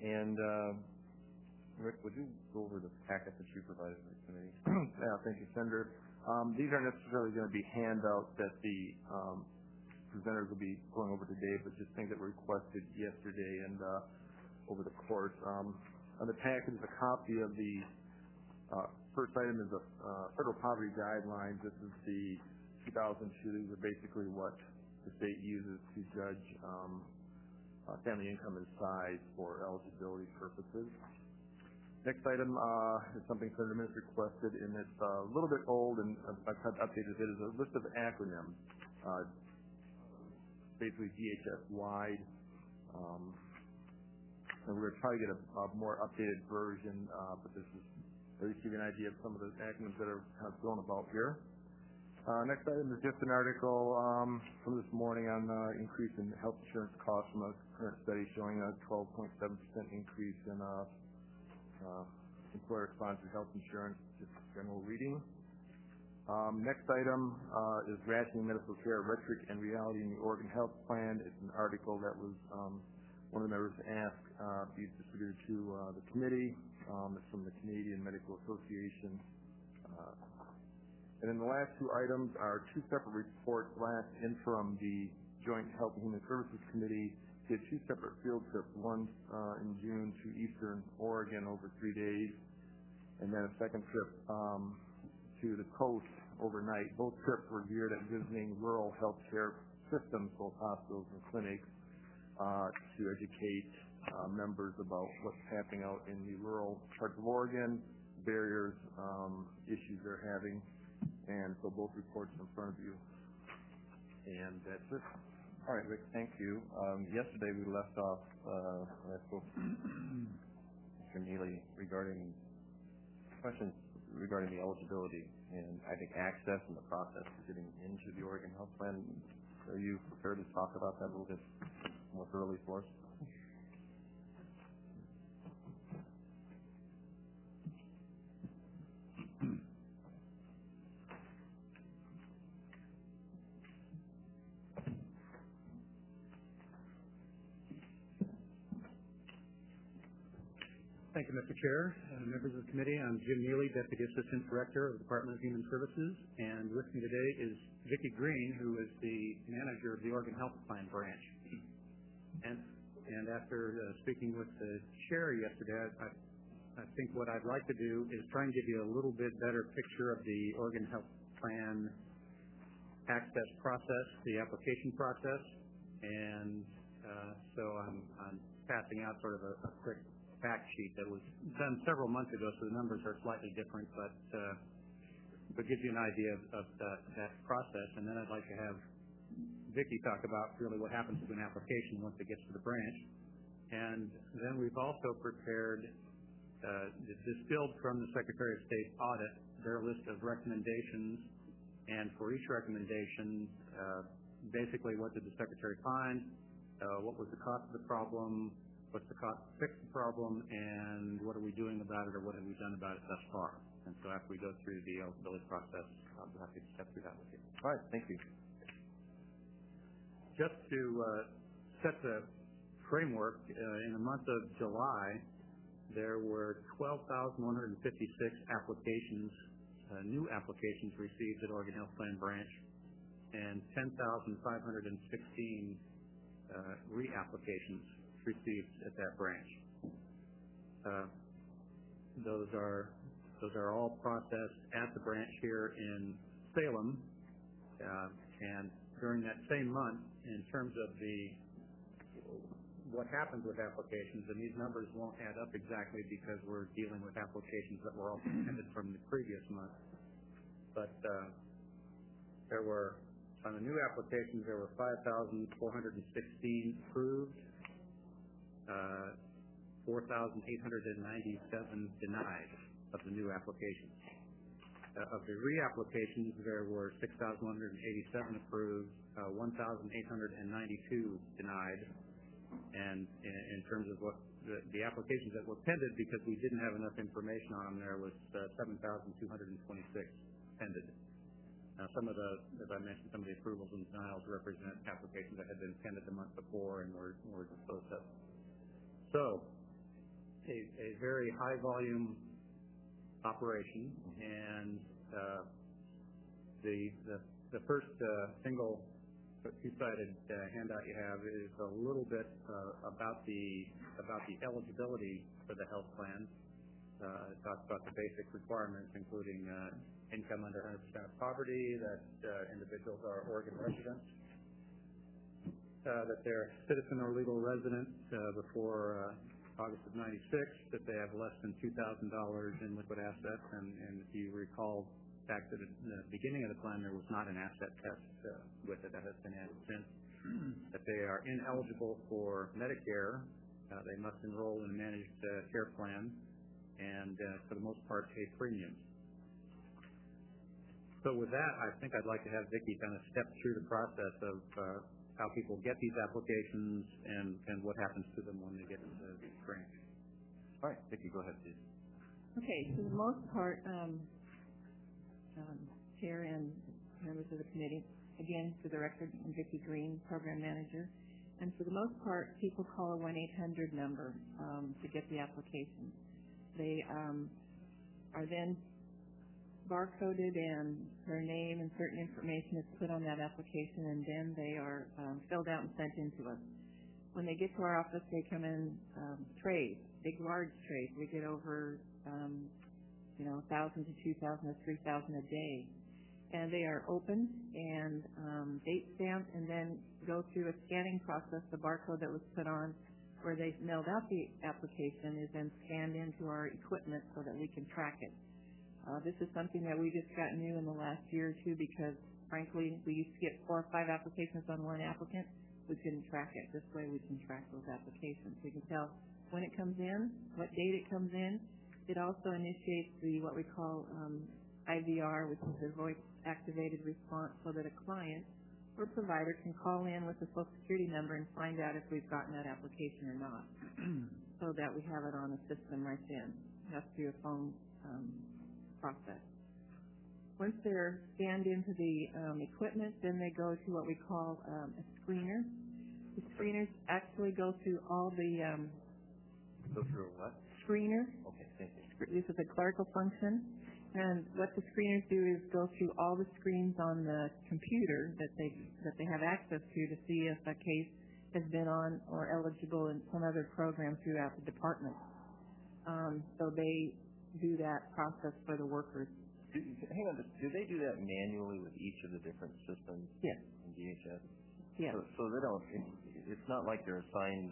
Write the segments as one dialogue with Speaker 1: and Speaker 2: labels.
Speaker 1: And Rick, would you go over the packet that you provided for the committee?
Speaker 2: Yeah, thank you, Senator. These aren't necessarily going to be handouts that the presenters will be going over today, but just things that were requested yesterday and over the course. On the packet is a copy of the first item is the federal poverty guidelines. This is the 2002. These are basically what the state uses to judge family income and size for eligibility purposes. Next item is something Senator Minnis requested, and it's a little bit old, and I've tried to update it. It is a list of acronyms, basically DHS-wide. And we're going to try to get a more updated version, but this is at least give you an idea of some of the acronyms that are kind of thrown about here. Next item is just an article from this morning on increase in health insurance costs from a current study showing a 12.7% increase in employer-sponsored health insurance, just general reading. Next item is rationing medical care, rhetoric and reality in the Oregon Health Plan. It's an article that was one of the members asked be distributed to the committee. It's from the Canadian Medical Association. And then the last two items are two separate reports. Last in from the Joint Health and Human Services Committee did two separate field trips, one in June to Eastern Oregon over 3 days, and then a second trip to the coast overnight. Both trips were geared at visiting rural health care systems, both hospitals and clinics, to educate members about what's happening out in the rural parts of Oregon, barriers, issues they're having. And so both reports in front of you. And that's it.
Speaker 1: All right, Rick, thank you. Yesterday we left off, I spoke to Mr. Neely regarding questions regarding the eligibility and I think access and the process for getting into the Oregon Health Plan. Are you prepared to talk about that a little bit more thoroughly for us?
Speaker 3: Thank you, Mr. Chair and members of the committee. I'm Jim Neely, Deputy Assistant Director of the Department of Human Services, and with me today is Vicki Green, who is the manager of the Oregon Health Plan branch. And after speaking with the chair yesterday, I think what I'd like to do is try and give you a little bit better picture of the Oregon Health Plan access process, the application process, and so I'm passing out sort of a quick fact sheet that was done several months ago, so the numbers are slightly different, but gives you an idea of that process. And then I'd like to have Vicki talk about really what happens to an application once it gets to the branch. And then we've also prepared, distilled from the Secretary of State's audit, their list of recommendations. And for each recommendation, basically what did the Secretary find, what was the cost of the problem, what's the cost to fix the problem, and what are we doing about it, or what have we done about it thus far? And so after we go through the eligibility process, I'll be happy to step through that with you.
Speaker 1: All right, thank you.
Speaker 3: Just to set the framework, in the month of July, there were 12,156 applications, new applications received at Oregon Health Plan branch, and 10,516 reapplications received at that branch. Those are all processed at the branch here in Salem, and during that same month, in terms of what happens with applications, and these numbers won't add up exactly because we're dealing with applications that were also pending from the previous month, but there were, on the new applications, there were 5,416 approved, 4,897 denied of the new applications. Of the reapplications, there were 6,187 approved, 1,892 denied, and in terms of what the applications that were pended, because we didn't have enough information on them, there was 7,226 pended. Now, some of the, as I mentioned, some of the approvals and denials represent applications that had been pended the month before and were disposed of. So, a very high volume operation, and the first single two-sided handout you have is a little bit about the eligibility for the health plan. It talks about the basic requirements, including income under 100% of poverty, that individuals are Oregon residents, that they're citizen or legal resident before August of '96, that they have less than $2,000 in liquid assets, and if you recall back to the beginning of the plan, there was not an asset test with it that has been added since. That they are ineligible for Medicare, they must enroll in a managed care plan, and for the most part pay premiums. So with that, I think I'd like to have Vicki kind of step through the process of how people get these applications and what happens to them when they get into the grant.
Speaker 1: All right, Vicki, go ahead, please.
Speaker 4: Okay, for the most part, Chair and members of the committee, again, for the record, I'm Vicki Green, Program Manager, and for the most part, people call a 1-800 number to get the application. They are then barcoded, and their name and certain information is put on that application, and then they are filled out and sent in to us. When they get to our office, they come in trays, big, large trays. We get over 1,000 to 2,000 to 3,000 a day. And they are opened and date stamped, and then go through a scanning process. The barcode that was put on where they mailed out the application is then scanned into our equipment so that we can track it. This is something that we just got new in the last year or two because, frankly, we used to get 4 or 5 applications on one applicant. We couldn't track it. This way we can track those applications. We can tell when it comes in, what date it comes in. It also initiates what we call IVR, which is the voice-activated response, so that a client or provider can call in with the Social Security number and find out if we've gotten that application or not, so that we have it on the system right then. It has to be a phone process. Once they're scanned into the equipment, then they go to what we call a screener. The screeners actually go through all the...
Speaker 1: Go through what?
Speaker 4: Screener.
Speaker 1: Okay, thank you.
Speaker 4: This is a clerical function. And what the screeners do is go through all the screens on the computer that they have access to see if a case has been on or eligible in some other program throughout the department. So they do that process for the workers.
Speaker 1: Hang on, do they do that manually with each of the different systems?
Speaker 4: Yes.
Speaker 1: In DHS?
Speaker 4: Yes.
Speaker 1: So they don't, it's not like they're assigned,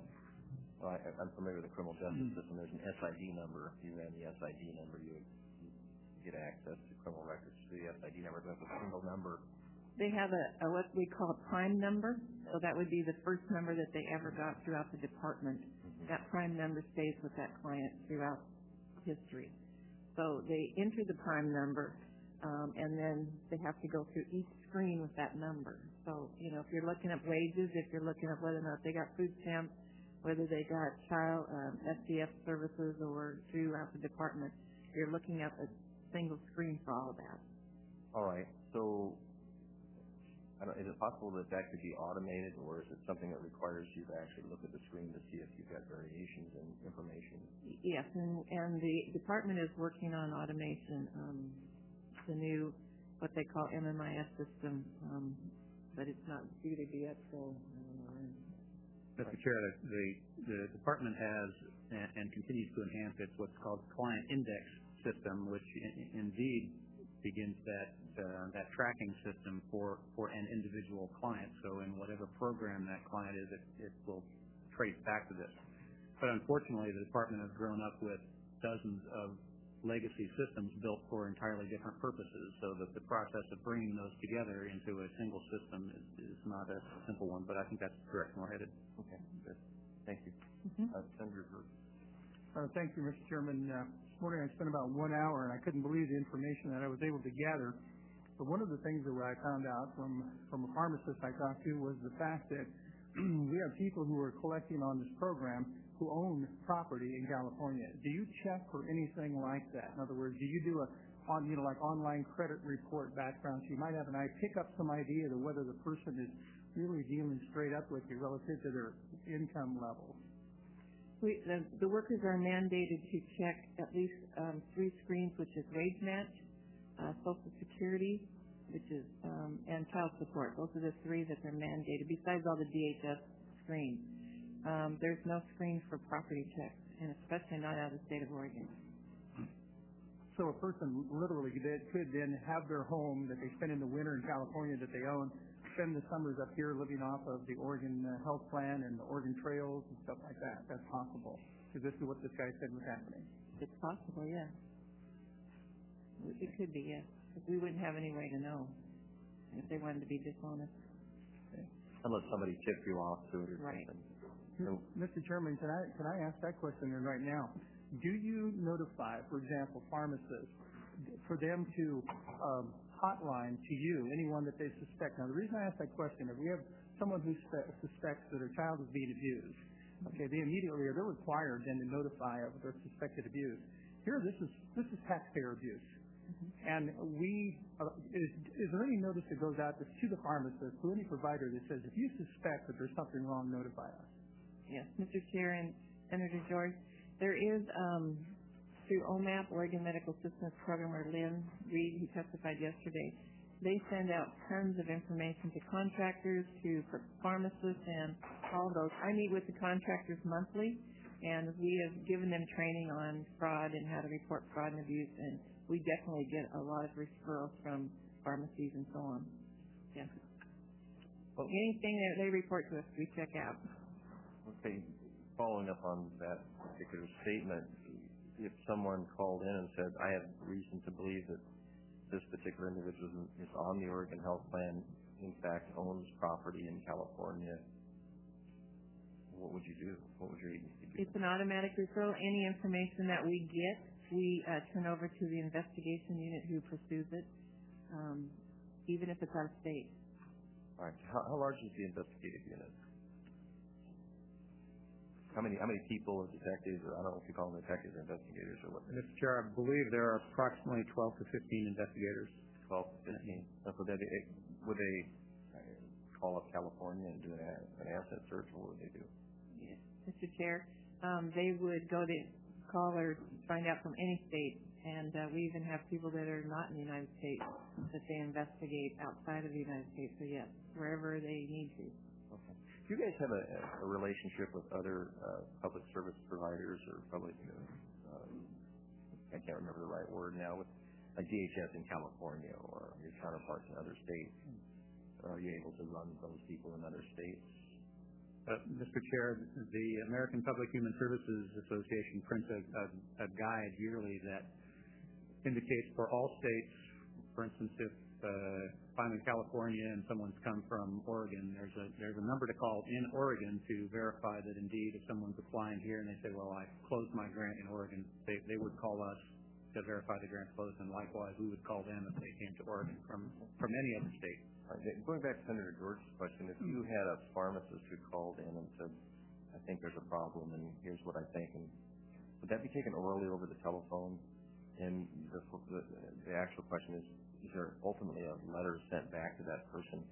Speaker 1: I'm familiar with the criminal justice system. There's an SID number. If you ran the SID number, you would get access to criminal records through the SID number. That's a single number.
Speaker 4: They have a what we call a prime number. So that would be the first number that they ever got throughout the department. Mm-hmm. That prime number stays with that client throughout history. So they enter the prime number, and then they have to go through each screen with that number. So, if you're looking at wages, if you're looking at whether or not they got food stamps, whether they got child SDF services or throughout the department, you're looking at a single screen for all of that.
Speaker 1: All right. So, is it possible that could be automated, or is it something that requires you to actually look at the screen to see if you've got variations in information?
Speaker 4: Yes, and the department is working on automation, the new, what they call MMIS system, but it's not due to be yet, so I don't know when.
Speaker 3: Mr. Chair, the department has and continues to enhance its what's called client index system, which indeed begins that tracking system for an individual client. So in whatever program that client is, it will trace back to this. But unfortunately, the department has grown up with dozens of legacy systems built for entirely different purposes, so that the process of bringing those together into a single system is not a simple one, but I think that's the direction we're headed.
Speaker 1: Okay, good. Thank you. Senator Groot.
Speaker 5: Thank you, Mr. Chairman. This morning I spent about 1 hour, and I couldn't believe the information that I was able to gather. But one of the things that I found out from a pharmacist I talked to was the fact that we have people who are collecting on this program who own property in California. Do you check for anything like that? In other words, do you do like online credit report background? So you might have pick up some idea of whether the person is really dealing straight up with you relative to their income level.
Speaker 4: The workers are mandated to check at least 3 screens, which is wage match, Social Security, which is and child support. Those are the 3 that are mandated. Besides all the DHS screens, there's no screen for property checks, and especially not out of the state of Oregon.
Speaker 5: So a person literally could then have their home that they spend in the winter in California that they own, spend the summers up here living off of the Oregon Health Plan and the Oregon Trails and stuff like that. That's possible. Because this is what this guy said was happening.
Speaker 4: It's possible, yeah. It could be, yes. Because we wouldn't have any way to know if they wanted to be dishonest.
Speaker 1: Okay. Unless somebody tipped you off to it or
Speaker 4: right.
Speaker 1: something.
Speaker 5: Mr. Chairman, can I ask that question then right now? Do you notify, for example, pharmacists for them to hotline to you anyone that they suspect? Now, the reason I ask that question is we have someone who suspects that a child is being abused. Okay, they're required then to notify of their suspected abuse. Here, this is taxpayer abuse. And is there any notice that goes out to the pharmacist, to any provider that says, if you suspect that there's something wrong, notify us?
Speaker 4: Yes, Mr. Chair and Senator George, there is, through OMAP, Oregon Medical Systems Program, where Lynn Reed, who testified yesterday, they send out tons of information to contractors, to pharmacists, and all those. I meet with the contractors monthly, and we have given them training on fraud and how to report fraud and abuse, and we definitely get a lot of referrals from pharmacies and so on. Yeah. Well, anything that they report to us, we check out.
Speaker 1: Okay. Following up on that particular statement, if someone called in and said, I have reason to believe that this particular individual is on the Oregon Health Plan, in fact owns property in California, what would you do? What would your agency do?
Speaker 4: It's an automatic referral. Any information that we get, we turn over to the investigation unit who pursues it, even if it's out of state.
Speaker 1: All right. How large is the investigative unit? How many people or detectives, or I don't know if you call them detectives or investigators or what?
Speaker 3: Mr. Chair, I believe there are approximately 12 to 15 investigators.
Speaker 1: 12 to 15. So would they call up California and do an asset search, or what would they do?
Speaker 4: Yes, Mr. Chair, they would go to call or find out from any state, and we even have people that are not in the United States that they investigate outside of the United States. So yes, wherever they need to.
Speaker 1: Okay. Do you guys have a relationship with other public service providers or public, I can't remember the right word now, with like DHS in California or your counterparts in other states? Are you able to run those people in other states?
Speaker 3: Mr. Chair, the American Public Human Services Association prints a guide yearly that indicates for all states, for instance, if I'm in California and someone's come from Oregon, there's a number to call in Oregon to verify that indeed if someone's applying here and they say, well, I closed my grant in Oregon, they would call us to verify the grant closed, and likewise we would call them if they came to Oregon from any other state.
Speaker 1: Going back to Senator George's question, if you had a pharmacist who called in and said, I think there's a problem and here's what I think, and would that be taken orally over the telephone? And the actual question is there ultimately a letter sent back to that person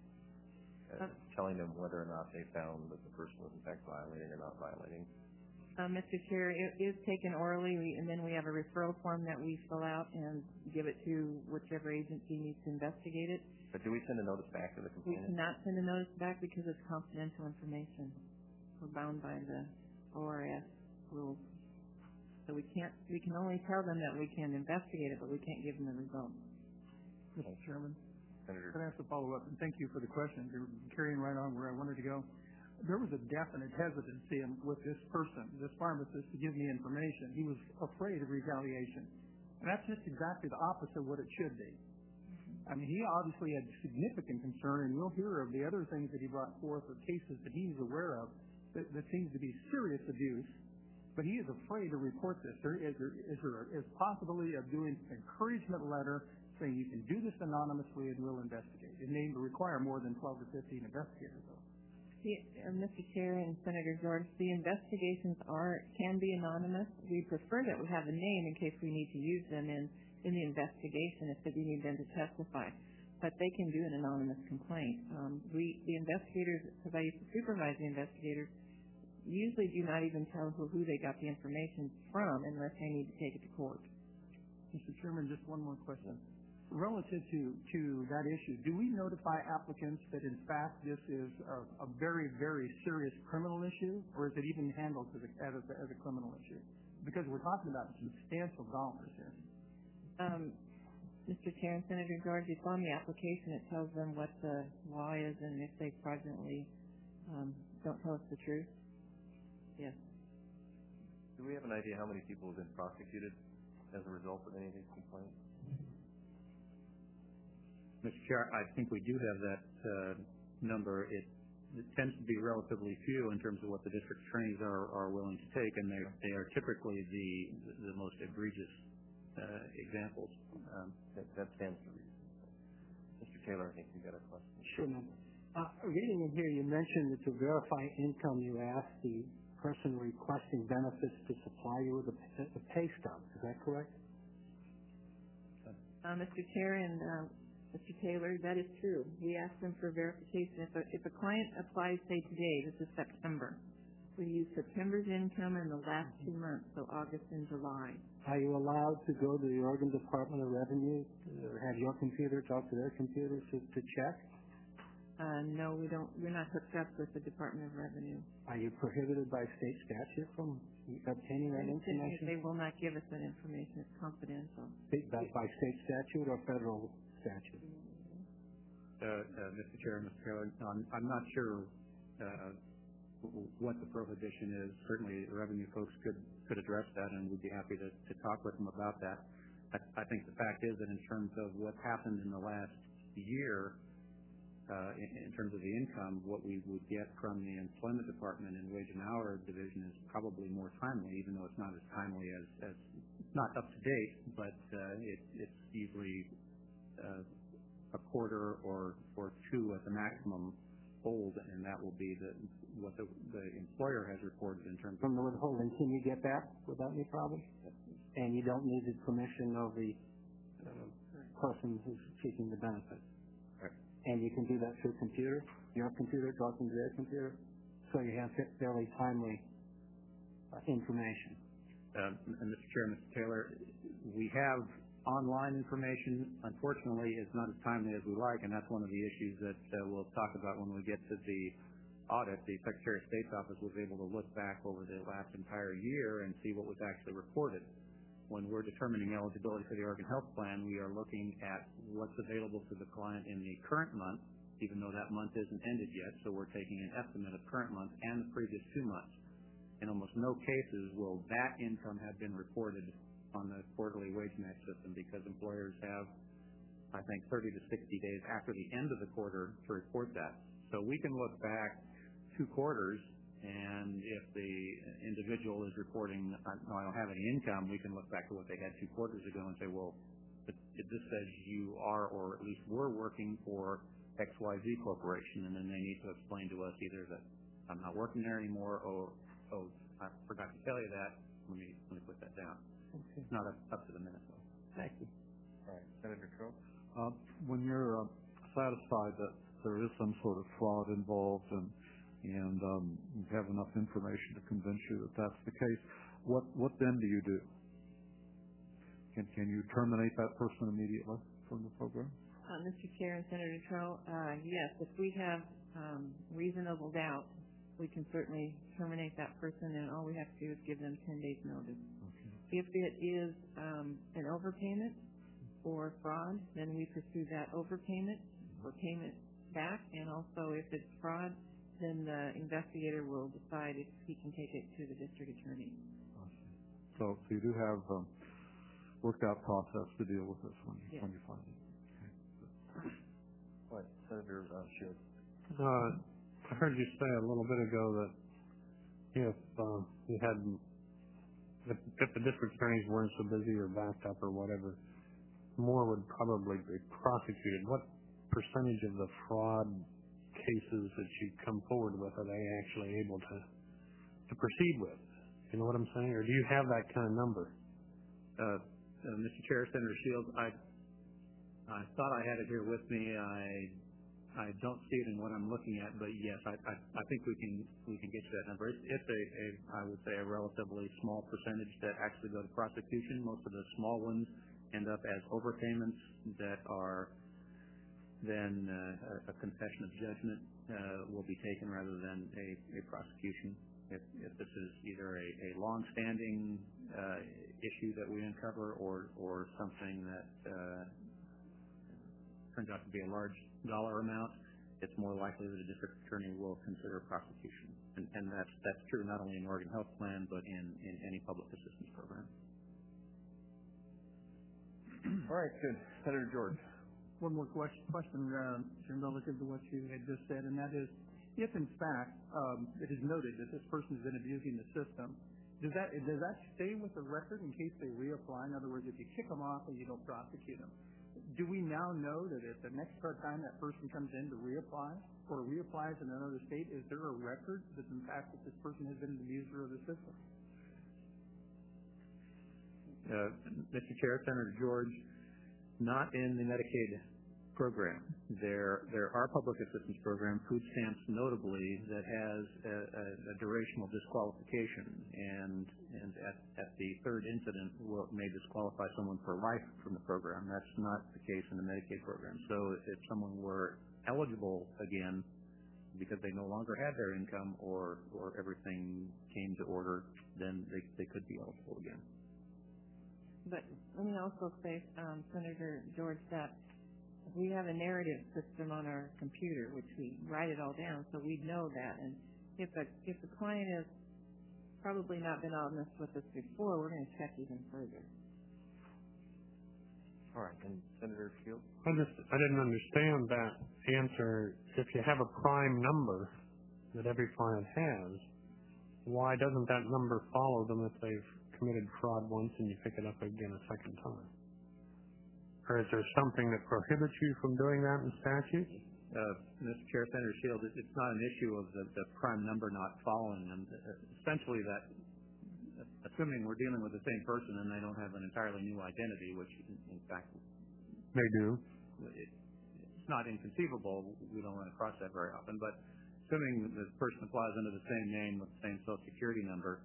Speaker 1: telling them whether or not they found that the person was in fact violating or not violating?
Speaker 4: Mr. Chair, it is taken orally, and then we have a referral form that we fill out and give it to whichever agency needs to investigate it.
Speaker 1: But do we send a notice back to the complainant?
Speaker 4: We cannot send a notice back because it's confidential information. We're bound by the ORS rules. So we can only tell them that we can investigate it, but we can't give them the results.
Speaker 5: Mr. Chairman,
Speaker 1: Senator.
Speaker 5: can I ask a follow-up? And thank you for the question. You're carrying right on where I wanted to go. There was a definite hesitancy with this person, this pharmacist, to give me information. He was afraid of retaliation. And that's just exactly the opposite of what it should be. I mean, he obviously had significant concern, and we'll hear of the other things that he brought forth or cases that he's aware of that seems to be serious abuse. But he is afraid to report this. There is possibility of doing an encouragement letter saying you can do this anonymously and we'll investigate. It may require more than 12 to 15 investigators, though.
Speaker 4: Mr. Chair and Senator George, the investigations can be anonymous. We prefer that we have a name in case we need to use them in the investigation if we need them to testify. But they can do an anonymous complaint. The investigators, because I used to supervise the investigators, usually do not even tell who they got the information from unless they need to take it to court.
Speaker 5: Mr. Chairman, just one more question. Relative to that issue, do we notify applicants that in fact this is a very, very serious criminal issue, or is it even handled as a criminal issue? Because we're talking about substantial dollars here.
Speaker 4: Mr. Chair and Senator George, it's on the application. It tells them what the law is and if they fraudulently don't tell us the truth. Yes.
Speaker 1: Do we have an idea how many people have been prosecuted as a result of any of these complaints?
Speaker 3: Mr. Chair, I think we do have that number. It tends to be relatively few in terms of what the district attorneys are willing to take, and they are typically the most egregious examples.
Speaker 1: That stands to reason. Mr. Taylor, I think you got a question.
Speaker 6: Sure, ma'am. Reading in here, you mentioned that to verify income, you asked the person requesting benefits to supply you with a pay stub. Is that correct?
Speaker 4: Mr. Chair and Mr. Taylor, that is true. We ask them for verification. If a client applies, say today, this is September, we use September's income in the last 2 months, so August and July.
Speaker 6: Are you allowed to go to the Oregon Department of Revenue or have your computer talk to their computer to check?
Speaker 4: No, we don't. We're not hooked up with the Department of Revenue.
Speaker 6: Are you prohibited by state statute from obtaining that information?
Speaker 4: They will not give us that information. It's confidential.
Speaker 6: By state statute or federal statute?
Speaker 3: Mr. Chair, Mr. Taylor, I'm not sure what the prohibition is. Certainly, the revenue folks could address that, and we'd be happy to talk with them about that. I think the fact is that in terms of what happened in the last year, in terms of the income, what we would get from the Employment Department and Wage and Hour Division is probably more timely, even though it's not as timely as not up to date, but it's usually a quarter or two at the maximum old, and that will be what the employer has reported in terms of...
Speaker 6: From the withholding, can you get that without any problem? And you don't need the permission of the person who's seeking the benefit?
Speaker 1: Right.
Speaker 6: And you can do that through computer, your computer talking to their computer, so you have fairly timely information.
Speaker 3: And Mr. Chair, Mr. Taylor, we have online information. Unfortunately, it's not as timely as we like, and that's one of the issues that we'll talk about when we get to the audit. The Secretary of State's office was able to look back over the last entire year and see what was actually reported. When we're determining eligibility for the Oregon Health Plan, we are looking at what's available to the client in the current month, even though that month isn't ended yet, so we're taking an estimate of current month and the previous 2 months. In almost no cases will that income have been reported on the quarterly wage match system, because employers have, I think, 30 to 60 days after the end of the quarter to report that. So we can look back 2 quarters, and if the individual is reporting, no, I don't have any income, we can look back to what they had 2 quarters ago and say, well, this says you are, or at least were working for XYZ Corporation, and then they need to explain to us either that I'm not working there anymore, or, oh, I forgot to tell you that, let me put that down.
Speaker 6: Okay.
Speaker 3: It's not up to the minute, though.
Speaker 6: Thank you.
Speaker 1: All right. Senator Crow?
Speaker 7: When you're satisfied that there is some sort of fraud involved and you have enough information to convince you that that's the case, what then do you do? Can you terminate that person immediately from the program?
Speaker 4: Mr. Chair and Senator Trout, yes, if we have reasonable doubt, we can certainly terminate that person, and all we have to do is give them 10 days notice.
Speaker 7: Okay.
Speaker 4: If it is an overpayment or fraud, then we pursue that overpayment or payment back, and also if it's fraud, then the investigator will decide if he can take it to the district attorney.
Speaker 7: So you do have a worked out process to deal with this when you find it. Okay.
Speaker 1: All right. Senator Shields.
Speaker 8: I heard you say a little bit ago that if the district attorneys weren't so busy or backed up or whatever, more would probably be prosecuted. What percentage of the fraud cases that you come forward with are they actually able to proceed with? You know what I'm saying? Or do you have that kind of number?
Speaker 3: Mr. Chair, Senator Shields, I thought I had it here with me. I don't see it in what I'm looking at, but yes, I think we can get to that number. It's I would say a relatively small percentage that actually go to prosecution. Most of the small ones end up as overpayments that are then a confession of judgment will be taken rather than a prosecution. If this is either a long-standing issue that we uncover or something that turns out to be a large dollar amount, it's more likely that a district attorney will consider prosecution. And that's true not only in Oregon Health Plan, but in any public assistance program.
Speaker 1: All right, good. Senator George.
Speaker 5: One more question, relative to what you had just said, and that is, if in fact it is noted that this person has been abusing the system, does that stay with the record in case they reapply? In other words, if you kick them off and you don't prosecute them, do we now know that if the next time that person comes in to reapply or reapplies in another state, is there a record that in fact that this person has been an abuser of the system?
Speaker 3: Mr. Chair, Senator George, not in the Medicaid program. There are public assistance programs, food stamps notably, that has a durational disqualification, and at the third incident may disqualify someone for life from the program. That's not the case in the Medicaid program. So if someone were eligible again because they no longer had their income or everything came to order, then they could be eligible again.
Speaker 4: But let me also say, Senator George, that we have a narrative system on our computer, which we write it all down, so we know that. And if a client has probably not been honest with us before, we're going to check even further.
Speaker 1: All right, and Senator Shields?
Speaker 8: I didn't understand that answer. If you have a prime number that every client has, why doesn't that number follow them if they've committed fraud once and you pick it up again a second time? Or is there something that prohibits you from doing that in statute?
Speaker 3: Mr. Chair, Senator Shields, it's not an issue of the prime number not following them. Essentially, that assuming we're dealing with the same person and they don't have an entirely new identity, which in fact
Speaker 8: they do.
Speaker 3: It's not inconceivable. We don't run across that very often. But assuming that the person applies under the same name with the same Social Security number,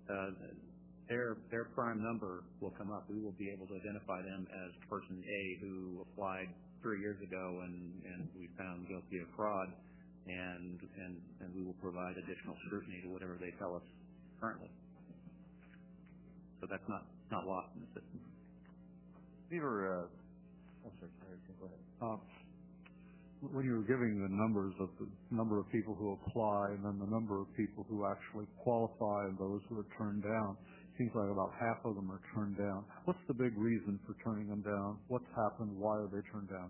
Speaker 3: their prime number will come up. We will be able to identify them as person A who applied 3 years ago and we found guilty of fraud, and we will provide additional scrutiny to whatever they tell us currently. So that's not lost in the system.
Speaker 1: We were, go ahead.
Speaker 7: When you were giving the numbers of the number of people who apply and then the number of people who actually qualify and those who are turned down, seems like about half of them are turned down. What's the big reason for turning them down? What's happened? Why are they turned down?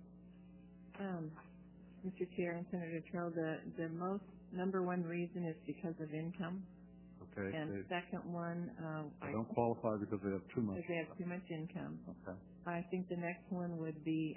Speaker 4: Mr. Chair and Senator Terrell, the most number one reason is because of income.
Speaker 7: Okay.
Speaker 4: And the second one,
Speaker 7: they don't qualify because they have too much.
Speaker 4: Because they have too much income.
Speaker 7: Okay.
Speaker 4: I think the next one would be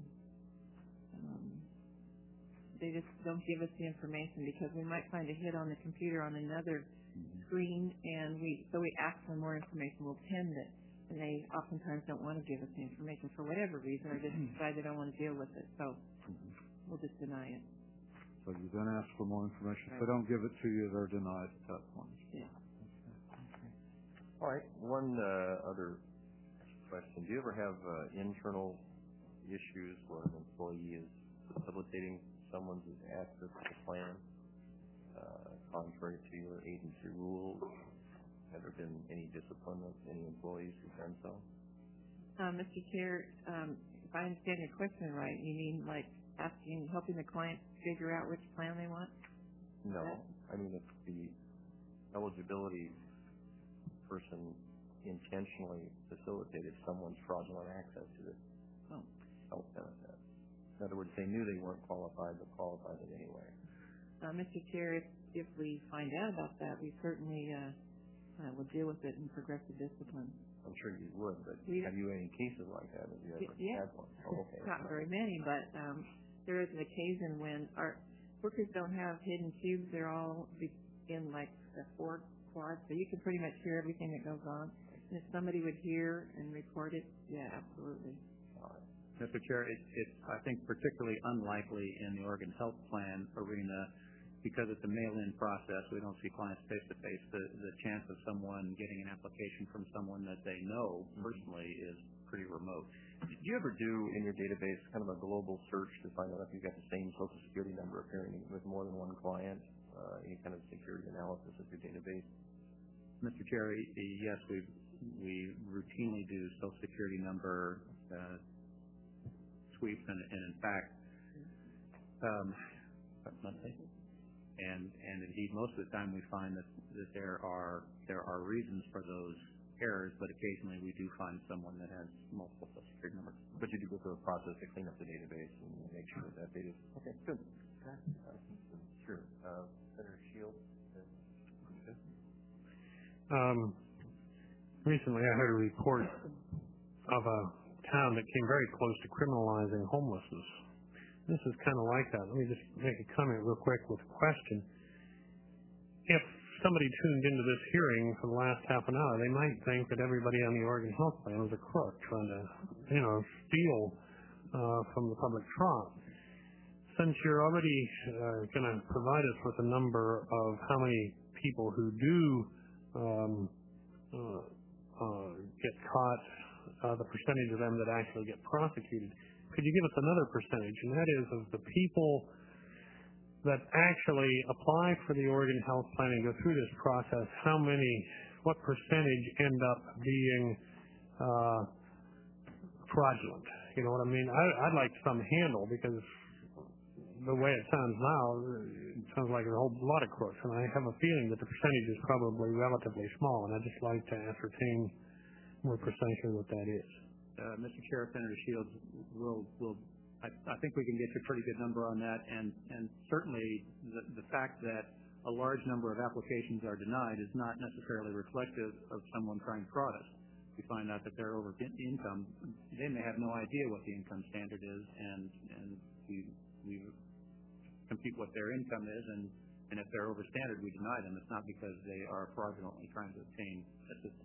Speaker 4: they just don't give us the information because we might find a hit on the computer on another screen, and so we ask for more information. We'll pin it, and they oftentimes don't want to give us the information for whatever reason, or just decide they don't want to deal with it. So we'll just deny it.
Speaker 7: So you then ask for more information. Right. If they don't give it to you, they're denied at that point.
Speaker 4: Yeah.
Speaker 1: Okay. All right. One other question. Do you ever have internal issues where an employee is facilitating someone's access to the plan contrary to your agency rules? Have there been any discipline of any employees who've done so?
Speaker 4: Mr. Chair, if I understand your question right, you mean like helping the client figure out which plan they want?
Speaker 1: No. I mean, if the eligibility person intentionally facilitated someone's fraudulent access to the health benefit. In other words, they knew they weren't qualified, but qualified it anyway.
Speaker 4: Mr. Chair, if we find out about that, we certainly will deal with it in progressive discipline.
Speaker 1: I'm sure you would, but have you any cases like that? Have you ever had one? Oh, okay.
Speaker 4: Not very many, but there is an occasion when our workers don't have hidden cubes. They're all in like the 4 quads, so you can pretty much hear everything that goes on. And if somebody would hear and report it, yeah, absolutely.
Speaker 1: All right.
Speaker 3: Mr. Chair, it's, I think, particularly unlikely in the Oregon Health Plan arena because it's a mail-in process. We don't see clients face-to-face. The chance of someone getting an application from someone that they know personally is pretty remote.
Speaker 1: Do you ever do in your database kind of a global search to find out if you've got the same Social Security number appearing with more than one client? Any kind of security analysis of your database?
Speaker 3: Mr. Chair, yes, we routinely do Social Security number sweeps, and in fact, and indeed, most of the time we find that there are reasons for those errors, but occasionally we do find someone that has multiple Social Security numbers.
Speaker 1: But you do go through a process to clean up the database and make sure that data is okay. Good. Sure. Senator Shields.
Speaker 8: Recently, I heard a report of a town that came very close to criminalizing homelessness. This is kind of like that. Let me just make a comment real quick with a question. If somebody tuned into this hearing for the last half an hour, they might think that everybody on the Oregon Health Plan was a crook trying to, steal from the public trust. Since you're already going to provide us with a number of how many people who do get caught, the percentage of them that actually get prosecuted, could you give us another percentage? And that is of the people that actually apply for the Oregon Health Plan and go through this process, what percentage end up being fraudulent? You know what I mean? I'd like some handle, because the way it sounds now, it sounds like a whole lot of crooks, and I have a feeling that the percentage is probably relatively small, and I'd just like to ascertain more precisely what that is.
Speaker 3: Mr. Chair, Senator Shields, I think we can get you a pretty good number on that, and certainly the fact that a large number of applications are denied is not necessarily reflective of someone trying to fraud us. We find out that they're over income. They may have no idea what the income standard is, and we compute what their income is, and if they're over standard, we deny them. It's not because they are fraudulently trying to obtain assistance.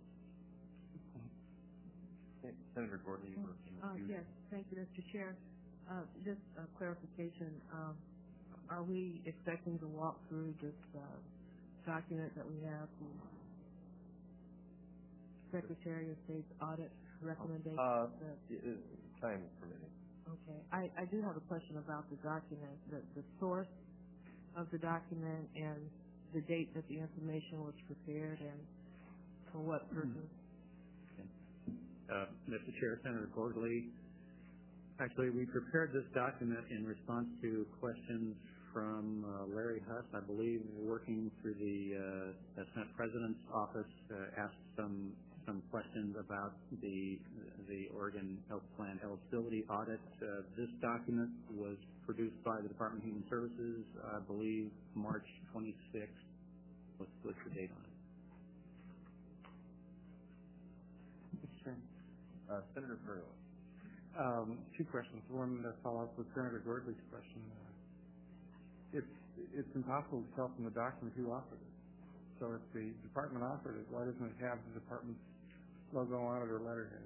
Speaker 1: Senator Gordon, you were
Speaker 9: yes, thank you, Mr. Chair. Just a clarification. Are we expecting to walk through this document that we have, the Secretary of State's audit recommendation?
Speaker 1: Time permitting.
Speaker 9: Okay. I do have a question about the document, the source of the document and the date that the information was prepared and for what purpose.
Speaker 3: Mr. Chair, Senator Gordley, actually, we prepared this document in response to questions from Larry Huss, I believe, working through the Senate President's office, asked some questions about the Oregon Health Plan eligibility audit. This document was produced by the Department of Human Services, I believe, March 26th. What's the date on it?
Speaker 1: Senator Furlow.
Speaker 10: Two questions. One to follow up with Senator Gordley's question. It's impossible to tell from the document who offered it. So if the department offered it, why doesn't it have the department's logo on it or letterhead?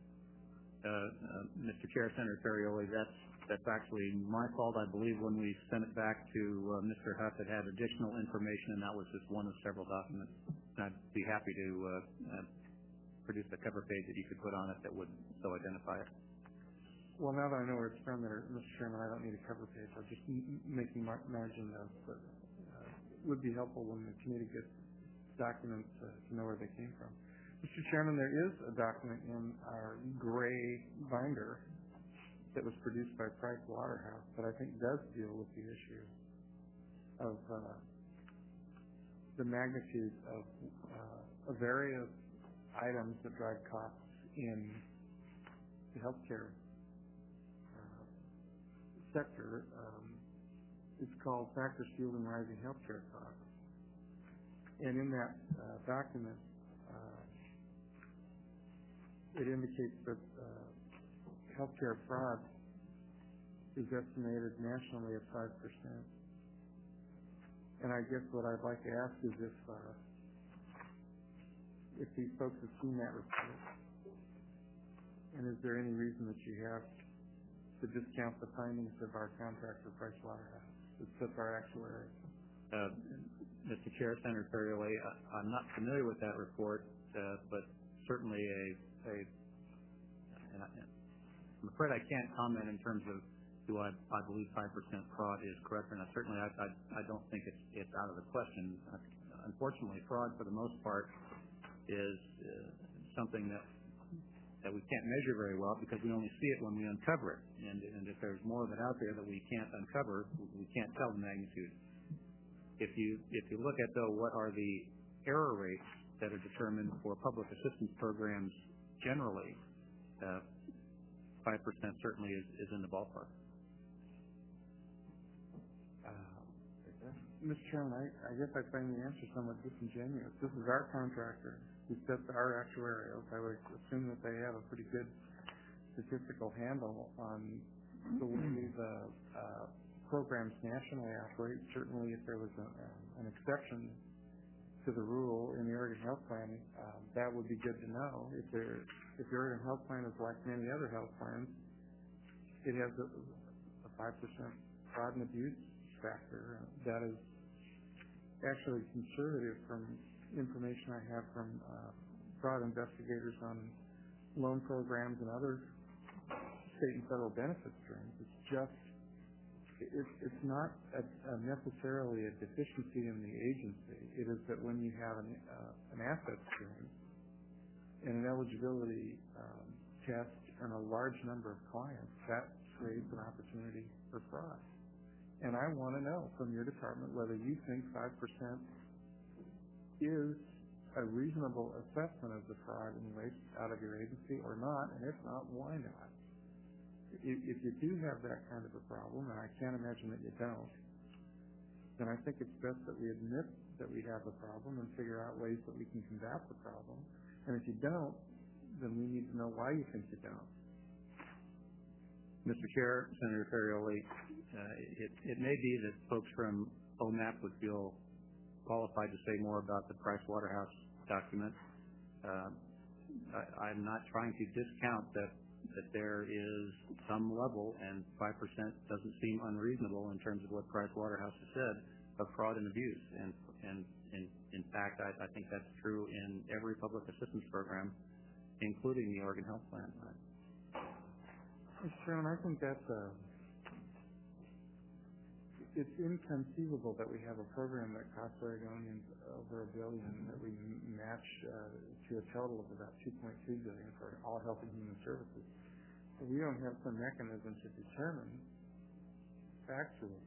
Speaker 3: Mr. Chair, Senator Ferrioli, that's actually my fault. I believe when we sent it back to Mr. Huss, it had additional information, and that was just one of several documents. And I'd be happy to produce a cover page that you could put on it that would so identify it.
Speaker 10: Well, now that I know where it's from, Mr. Chairman, I don't need a cover page. I'll just making margin notes, but it would be helpful when the committee gets documents to know where they came from. Mr. Chairman, there is a document in our gray binder that was produced by Price Waterhouse that I think does deal with the issue of the magnitude of various items that drive costs in the healthcare sector. It's called Factors Fueling Rising Healthcare Costs. And in that document, it indicates that healthcare fraud is estimated nationally at 5%. And I guess what I'd like to ask is if these folks have seen that report, and is there any reason that you have to discount the findings of our contractor, Pricewaterhouse. It sets our actuary.
Speaker 3: Mr. Chair, Senator Ferrioli, I'm not familiar with that report, but certainly and I'm afraid I can't comment in terms of do I believe 5% fraud is correct or not. Certainly, I don't think it's out of the question. Unfortunately, fraud for the most part is something that we can't measure very well because we only see it when we uncover it. And if there's more of it out there that we can't uncover, we can't tell the magnitude. If you look at, though, what are the error rates that are determined for public assistance programs generally, 5% certainly is in the ballpark.
Speaker 10: Mr. Chairman, I guess I find the answer somewhat disingenuous. This is our contractor who sets our actuarials. I would assume that they have a pretty good statistical handle on the way the programs nationally operate. Certainly, if there was an exception to the rule in the Oregon Health Plan, that would be good to know. If the Oregon Health Plan is like many other health plans, it has a 5% fraud and abuse factor. That is actually conservative from information I have from fraud investigators on loan programs and other state and federal benefit streams. It's not necessarily a deficiency in the agency. It is that when you have an asset stream and an eligibility test and a large number of clients, that creates an opportunity for fraud. And I want to know from your department whether you think 5% is a reasonable assessment of the fraud in waste out of your agency or not, and if not, why not? If you do have that kind of a problem, and I can't imagine that you don't, then I think it's best that we admit that we have a problem and figure out ways that we can combat the problem. And if you don't, then we need to know why you think you don't.
Speaker 3: Mr. Chair, Senator Ferrioli, it may be that folks from ONAP would feel qualified to say more about the Pricewaterhouse document. I'm not trying to discount that there is some level, and 5% doesn't seem unreasonable in terms of what Pricewaterhouse has said, of fraud and abuse. And in fact, I think that's true in every public assistance program, including the Oregon Health Plan.
Speaker 10: Mr. Chairman, I think it's inconceivable that we have a program that costs Oregonians over $1 billion, that we match to a total of about $2.2 billion for all health and human services. But we don't have some mechanism to determine factually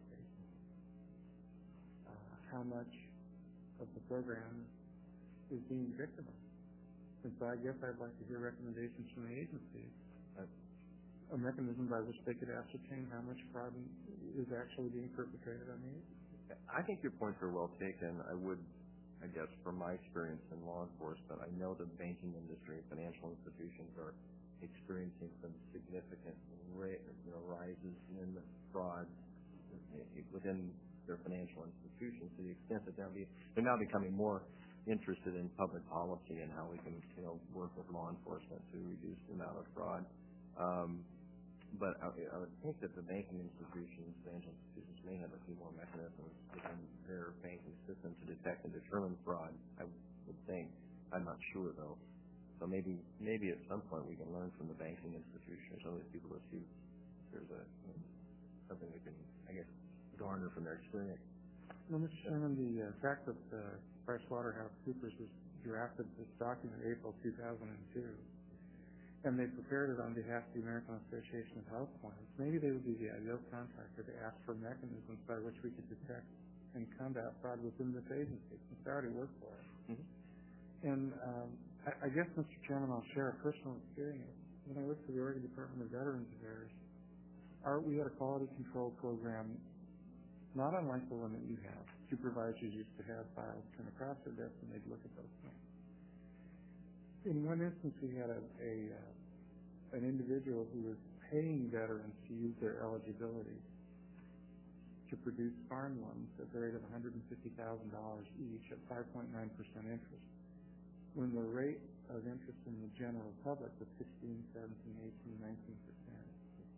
Speaker 10: how much of the program is being victimized. And so I guess I'd like to hear recommendations from the agency, a mechanism by which they could ascertain how much fraud is actually being perpetrated on the agency.
Speaker 1: I think your points are well taken. I guess from my experience in law enforcement, I know the banking industry and financial institutions are experiencing some significant rises in fraud within their financial institutions, to the extent that they're now becoming more interested in public policy and how we can work with law enforcement to reduce the amount of fraud. But I would think that the banking institutions, financial institutions, may have a few more mechanisms within their banking system to detect and determine fraud, I would think. I'm not sure, though. So maybe at some point we can learn from the banking institutions, some of these people, to see if there's something we can, I guess, garner from their experience.
Speaker 10: Well, Mr. Chairman, the fact that PricewaterhouseCoopers has drafted this document in April 2002, and they prepared it on behalf of the American Association of Health Plans, maybe they would be the ideal contractor to ask for mechanisms by which we could detect and combat fraud within this agency, since they already work for it. Mm-hmm. And I guess, Mr. Chairman, I'll share a personal experience. When I worked for the Oregon Department of Veterans Affairs, we had a quality control program not unlike the one that you have. Supervisors used to have files come across their desk and they'd look at those things. In one instance, we had an individual who was paying veterans to use their eligibility to produce farm loans at the rate of $150,000 each at 5.9% interest, when the rate of interest in the general public was 16, 17, 18, 19%.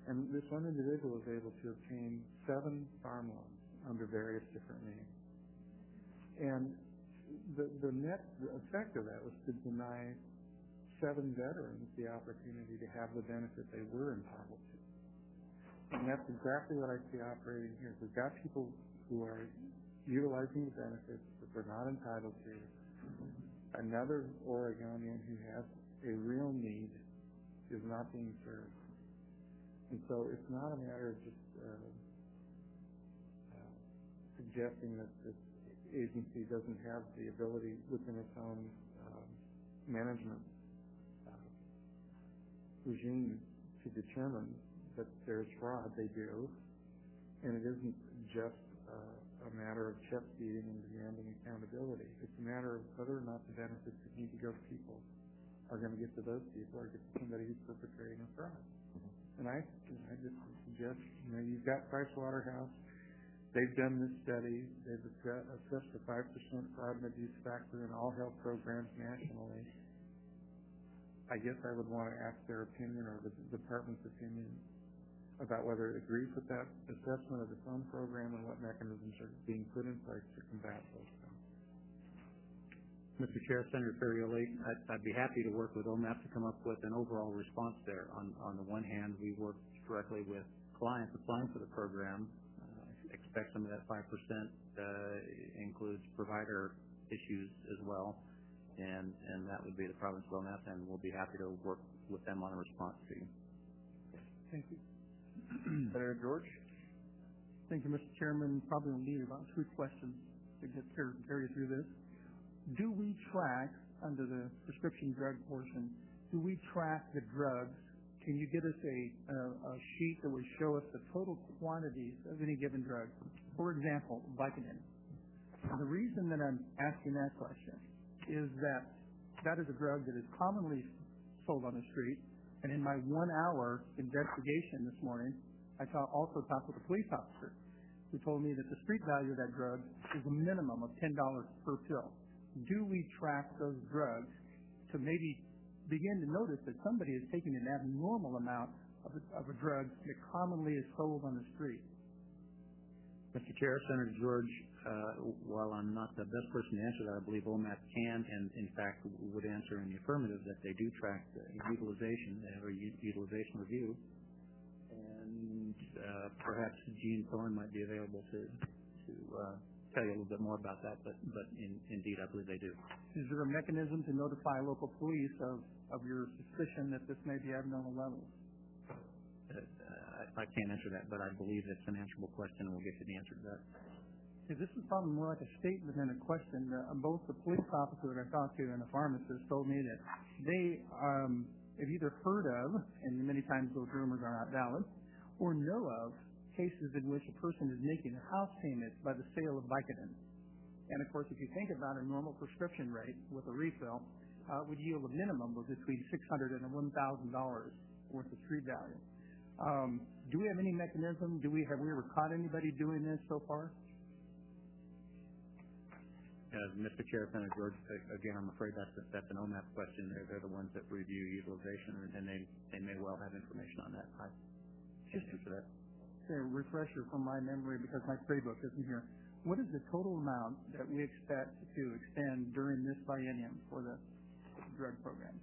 Speaker 10: And this one individual was able to obtain 7 farm loans under various different names. And the net effect of that was to deny 7 veterans the opportunity to have the benefit they were entitled to. And that's exactly what I see operating here. We've got people who are utilizing the benefits that they're not entitled to. Another Oregonian who has a real need is not being served. And so it's not a matter of just suggesting that this agency doesn't have the ability within its own management regime to determine that there's fraud. They do. And it isn't just a matter of chest beating and demanding accountability. It's a matter of whether or not the benefits that need to go to people are going to get to those people or get to somebody who's perpetrating a fraud. And I just suggest, you've got Pricewaterhouse. They've done this study. They've assessed the 5% fraud and abuse factor in all health programs nationally. I guess I would want to ask their opinion or the department's opinion about whether it agrees with that assessment of its own program and what mechanisms are being put in place to combat those things.
Speaker 3: Mr. Chair, Senator Ferrioli, I'd be happy to work with OMAP to come up with an overall response there. On the one hand, we work directly with clients applying for the program. Expect some of that 5% includes provider issues as well, and that would be the province of OMAP, and we'll be happy to work with them on a response to you.
Speaker 5: Thank you.
Speaker 2: Senator George?
Speaker 5: Thank you, Mr. Chairman. Probably will need about 2 questions to get carry through this. Do we track, under the prescription drug portion, do we track the drugs? Can you get us a sheet that would show us the total quantities of any given drug? For example, Vicodin. The reason that I'm asking that question is that is a drug that is commonly sold on the street. And in my 1-hour investigation this morning, I also talked with a police officer who told me that the street value of that drug is a minimum of $10 per pill. Do we track those drugs to maybe begin to notice that somebody is taking an abnormal amount of a drug that commonly is sold on the street?
Speaker 3: Mr. Chair, Senator George, while I'm not the best person to answer that, I believe OMAP can and, in fact, would answer in the affirmative that they do track utilization. They have a utilization review. And perhaps Gene Thorne might be available to tell you a little bit more about that, but indeed, I believe they do.
Speaker 5: Is there a mechanism to notify local police of your suspicion that this may be abnormal levels?
Speaker 3: I can't answer that, but I believe it's an answerable question, and we'll get you the answer to that.
Speaker 5: See, this is probably more like a statement than a question. Both the police officer that I talked to and the pharmacist told me that they have either heard of, and many times those rumors are not valid, or know of cases in which a person is making a house payment by the sale of Vicodin. And, of course, if you think about a normal prescription rate with a refill, would yield a minimum of between $600 and $1,000 worth of street value. Do we have any mechanism? Have we ever caught anybody doing this so far?
Speaker 3: Mr. Chair, Senator George, again, I'm afraid that's an OMAP question. They're the ones that review utilization, and they may well have information on that. I can't answer that.
Speaker 5: A refresher from my memory, because my playbook isn't here. What is the total amount that we expect to expend during this biennium for the drug programs?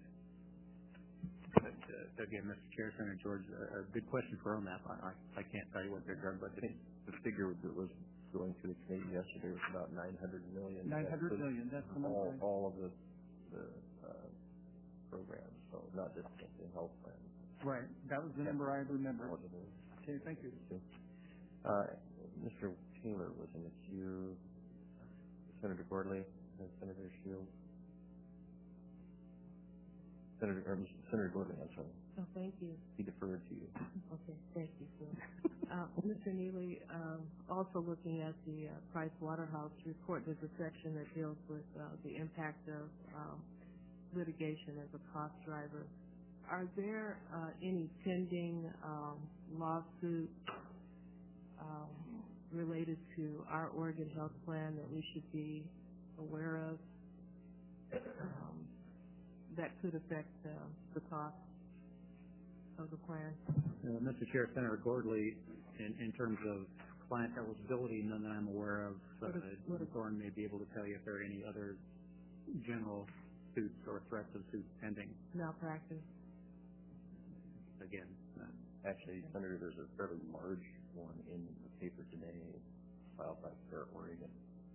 Speaker 3: Again, Mr. Chair, Senator George, a good question for OMAP. I can't tell you what their drug budget is.
Speaker 1: The figure that was going to the committee yesterday was about $900 million.
Speaker 5: $900 million. That's the number.
Speaker 1: All of the programs, so not just the health plan.
Speaker 5: Right. That was the number I remember. Okay, thank you.
Speaker 1: Mr. Taylor was in the queue. Senator Gordley and Senator Shields. Senator Gordley, I'm sorry.
Speaker 9: Oh, thank you.
Speaker 1: He deferred to you.
Speaker 9: Okay, thank you, sir. Mr. Neely, also looking at the Pricewaterhouse report, there's a section that deals with the impact of litigation as a cost driver. Are there any pending lawsuits related to our Oregon Health Plan that we should be aware of that could affect the cost? of the plan.
Speaker 3: Mr. Chair, Senator Gordley, in terms of client eligibility, none that I'm aware of. Thorne may be able to tell you if there are any other general suits or threats of suits pending.
Speaker 9: Malpractice.
Speaker 3: Again,
Speaker 1: actually, Senator, there's a fairly large one in the paper today filed by Fair Oregon.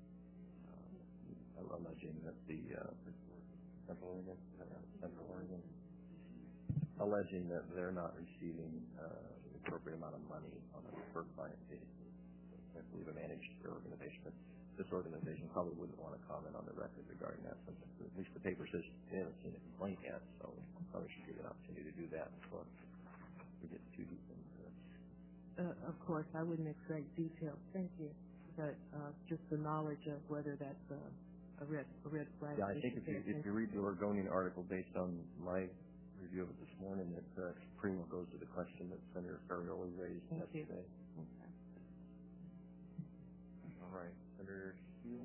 Speaker 1: Alleging that Central Oregon, alleging that they're not receiving the appropriate amount of money on a per client basis. I believe a managed care organization, but this organization probably wouldn't want to comment on the record regarding that subject. At least the paper says they haven't seen a complaint yet, so probably should give an opportunity to do that before we get too deep into this.
Speaker 9: Of course, I wouldn't expect details. Thank you. But just the knowledge of whether that's a red flag.
Speaker 1: Yeah, I think if you read the Oregonian article based on my review of it this morning, that Primo goes to the question that Senator Ferrioli raised yesterday. Okay. All right, Senator Steele.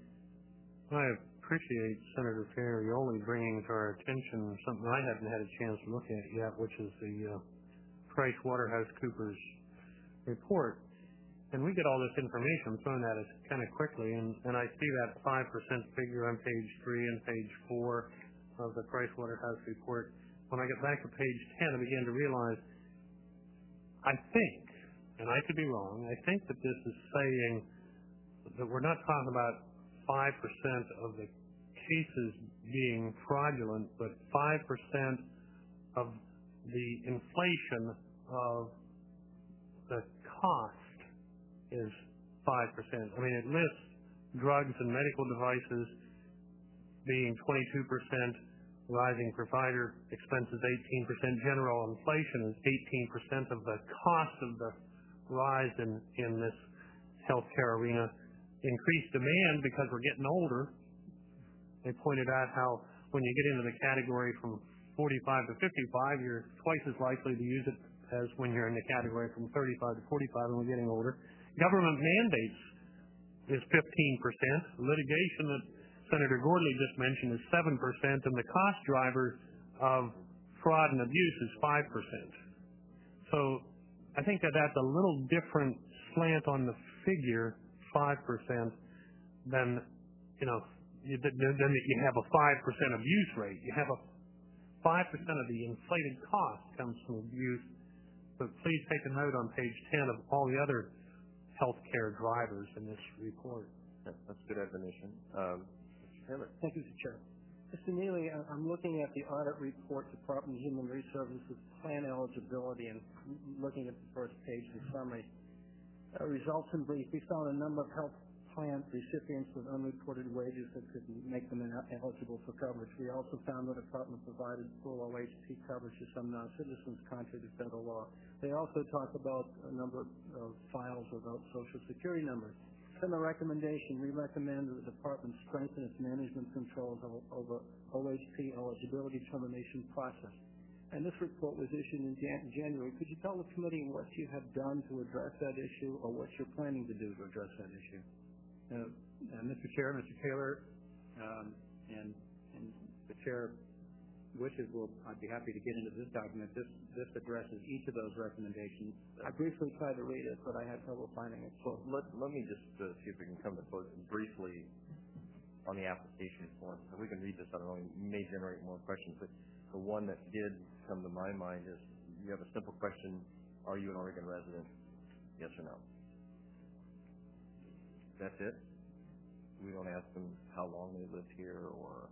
Speaker 8: I appreciate Senator Ferrioli bringing to our attention something I haven't had a chance to look at yet, which is the PricewaterhouseCoopers report. And we get all this information thrown at us kind of quickly, and I see that 5% figure on page 3 and page 4 of the Pricewaterhouse report. When I get back to page 10, I begin to realize, I think, and I could be wrong, I think that this is saying that we're not talking about 5% of the cases being fraudulent, but 5% of the inflation of the cost is 5%. I mean, it lists drugs and medical devices being 22%, rising provider expenses 18%, general inflation is 18% of the cost of the rise in this healthcare arena. Increased demand because we're getting older. They pointed out how when you get into the category from 45 to 55, you're twice as likely to use it as when you're in the category from 35 to 45 and we're getting older. Government mandates is 15%. Litigation that Senator Gordley just mentioned is 7%, and the cost driver of fraud and abuse is 5%. So I think that that's a little different slant on the figure, 5%, than, you have a 5% abuse rate. You have a 5% of the inflated cost comes from abuse. But please take a note on page 10 of all the other healthcare drivers in this report.
Speaker 1: That's good admonition. Mr. Taylor.
Speaker 6: Thank you, Mr. Chair. Mr. Neely, I'm looking at the audit report, Department of Human Resources plan eligibility, and looking at the first page in summary. Results in brief, we found a number of health plan recipients with unreported wages that could make them eligible for coverage. We also found the department provided full OHP coverage to some non-citizens contrary to federal law. They also talk about a number of files without Social Security numbers. In the recommendation, we recommend that the department strengthen its management controls over OHP eligibility determination process. And this report was issued in January. Could you tell the committee what you have done to address that issue or what you're planning to do to address that issue?
Speaker 3: Mr. Chair, Mr. Taylor, and the Chair wishes, I'd be happy to get into this document. This addresses each of those recommendations.
Speaker 6: I briefly tried to read it, but I had trouble finding it.
Speaker 1: So let me just see if we can come to close briefly on the application form. So we can read this. I don't know. It may generate more questions, but the one that did come to my mind is you have a simple question: are you an Oregon resident? Yes or no? That's it. We don't ask them how long they lived here or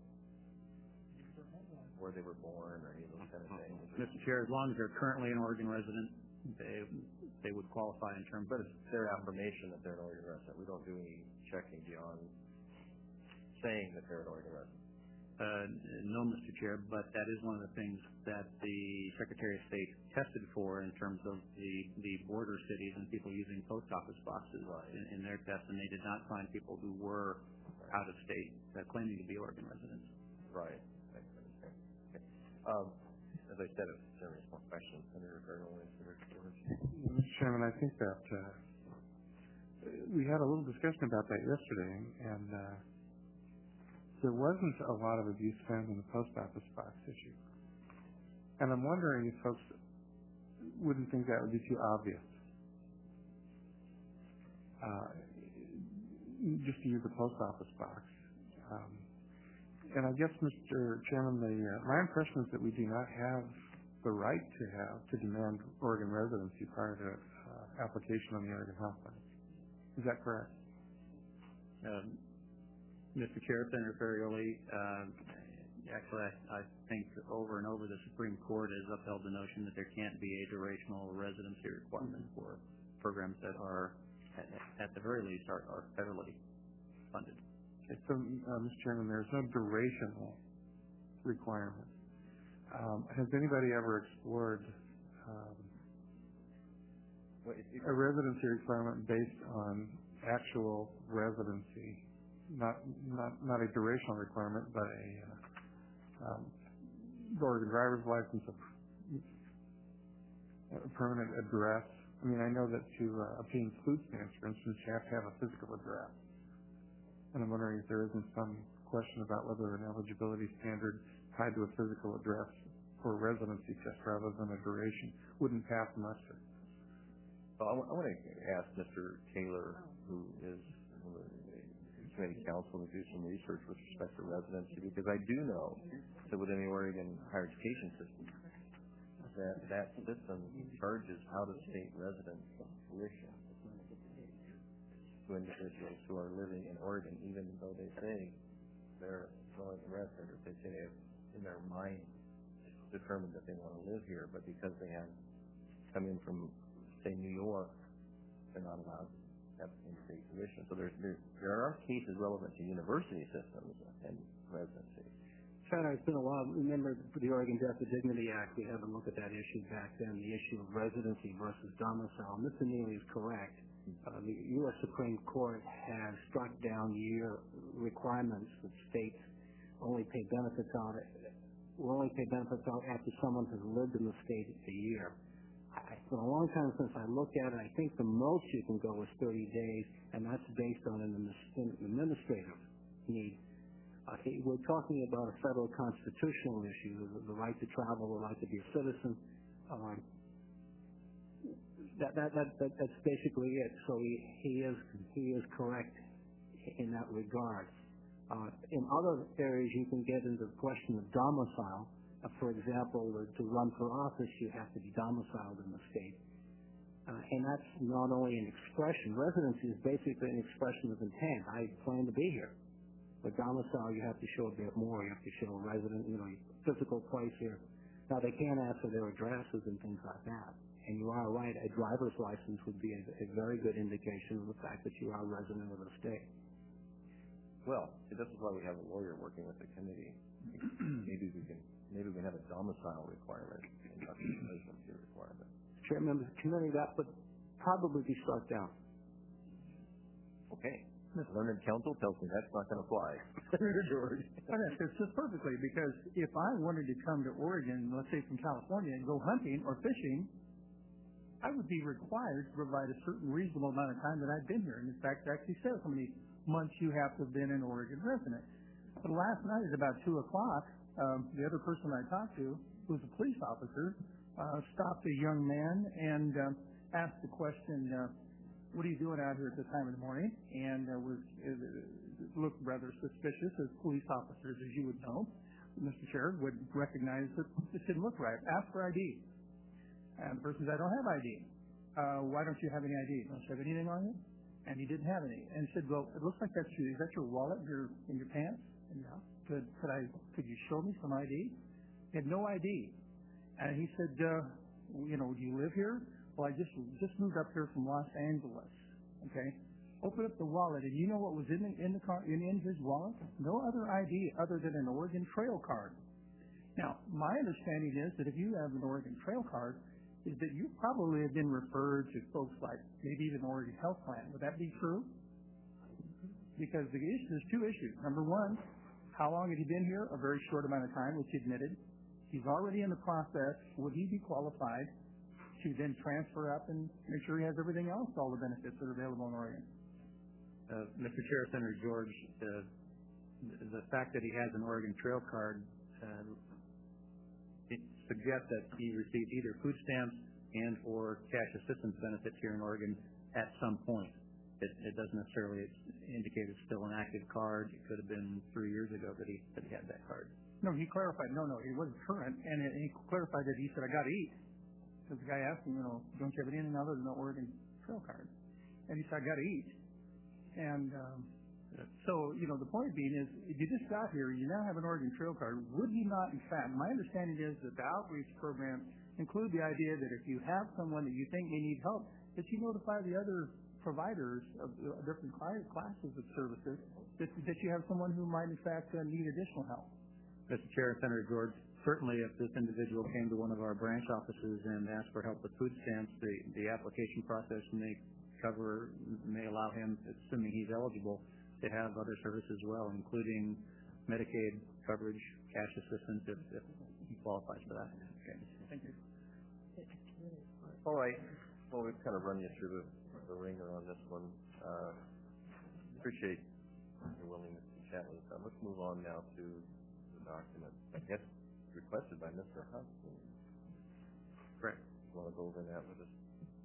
Speaker 1: where they were born or any of those kind of things.
Speaker 3: Mr. Chair, as long as they're currently an Oregon resident, they would qualify in terms of
Speaker 1: their affirmation that they're an Oregon resident. We don't do any checking beyond saying that they're an Oregon resident.
Speaker 3: No, Mr. Chair, but that is one of the things that the Secretary of State tested for in terms of the border cities and people using post office boxes in their test, and they did not find people who were out of state claiming to be Oregon residents.
Speaker 1: Right. Okay. As I said, if there are more questions, Senator Ferrioli, Senator George.
Speaker 10: Mr. Chairman, I think that we had a little discussion about that yesterday, and there wasn't a lot of abuse found in the post office box issue. And I'm wondering if folks wouldn't think that would be too obvious. Just to use the post office box. And I guess, Mr. Chairman, my impression is that we do not have the right to demand Oregon residency prior to application on the Oregon Health Plan. Is that correct?
Speaker 3: Mr. Chair, Senator Ferrioli, actually, I think over and over the Supreme Court has upheld the notion that there can't be a durational residency requirement for programs that are, at the very least, are federally funded.
Speaker 10: Okay, so, Mr. Chairman, there's no durational requirement. Has anybody ever explored a residency requirement based on actual residency, not a durational requirement, but a Oregon driver's license, a permanent address? I mean, I know that to obtain food stamps, for instance, you have to have a physical address. And I'm wondering if there isn't some question about whether an eligibility standard tied to a physical address for a residency test rather than a duration wouldn't pass muster.
Speaker 1: Well, I want to ask Mr. Taylor, who is the committee counsel, to do some research with respect to residency, because I do know that within the Oregon higher education system, that system charges out-of-state residents tuition to individuals who are living in Oregon, even though they say they're going to resident, or they say they have in their mind determined that they want to live here, but because they have come in from, say, New York, they're not allowed to have in-state tuition. So there are cases relevant to university systems and residency.
Speaker 6: Senator, it's been a while. Remember the Oregon Death with Dignity Act, we had a look at that issue back then, the issue of residency versus domicile. Mr. Neely is correct. The U.S. Supreme Court has struck down year requirements that states only pay benefits out after someone has lived in the state a year. It's been a long time since I looked at it. I think the most you can go is 30 days, and that's based on an administrative need. We're talking about a federal constitutional issue, the right to travel, the right to be a citizen. That's basically it. So he is correct in that regard. In other areas, you can get into the question of domicile. For example, to run for office, you have to be domiciled in the state. And that's not only an expression. Residency is basically an expression of intent. I plan to be here. But domicile, you have to show a bit more. You have to show a resident, physical place here. Now, they can ask for their addresses and things like that. And you are right, a driver's license would be a very good indication of the fact that you are a resident of the state.
Speaker 1: Well, this is why we have a lawyer working with the committee. Maybe we can have a domicile requirement and not a residency requirement.
Speaker 6: Chairman of the committee, that would probably be struck down.
Speaker 1: Okay. Learned counsel tells me that's not going to fly. Senator George.
Speaker 5: That fits just perfectly, because if I wanted to come to Oregon, let's say from California, and go hunting or fishing, I would be required to provide a certain reasonable amount of time that I've been here. And in fact, it actually says how many months you have to have been an Oregon resident. But last night at about 2 o'clock, the other person I talked to, who was a police officer, stopped a young man and asked the question, what are you doing out here at this time of the morning? And looked rather suspicious, as police officers, as you would know. Mr. Chair would recognize that this didn't look right. Ask for ID. And the person said, I don't have ID. Why don't you have any ID? Don't you have anything on you? And he didn't have any. And he said, well, it looks like that's you. Is that your wallet in your pants? And yeah. Could you show me some ID? He had no ID. And he said, do you live here? Well, I just moved up here from Los Angeles. Okay. Open up the wallet, and you know what was in the car, in his wallet? No other ID other than an Oregon Trail card. Now, my understanding is that if you have an Oregon Trail card, is that you probably have been referred to folks like maybe even Oregon Health Plan. Would that be true? Because there's 2 issues. Number one, how long had he been here? A very short amount of time, which he admitted. He's already in the process. Would he be qualified to then transfer up and make sure he has everything else, all the benefits that are available in Oregon?
Speaker 3: Mr. Chair, Senator George, the fact that he has an Oregon Trail card it suggests that he received either food stamps and or cash assistance benefits here in Oregon at some point. It doesn't necessarily indicate it's still an active card. It could have been 3 years ago that he had that card.
Speaker 5: No, he clarified. No, it wasn't current, and he clarified that he said, "I got to eat." Because the guy asked him, "Don't you have anything other than the Oregon Trail card?" And he said, "I got to eat." And so, the point being is, if you just got here, you now have an Oregon Trail card. Would he not, in fact, my understanding is that the outreach program include the idea that if you have someone that you think may need help, that you notify the other providers of different classes of services that you have someone who might, in fact, need additional help.
Speaker 3: Mr. Chair, Senator George, certainly if this individual came to one of our branch offices and asked for help with food stamps, the application process may allow him, assuming he's eligible, to have other services as well, including Medicaid coverage, cash assistance if he qualifies for that. Okay.
Speaker 5: Thank you.
Speaker 1: All right. Well, we've kind of run you through the ringer on this one. Appreciate your willingness to chat with us. Let's move on now to the document. I guess requested by Mr. Hudson.
Speaker 3: Correct.
Speaker 1: You want to go over that with us?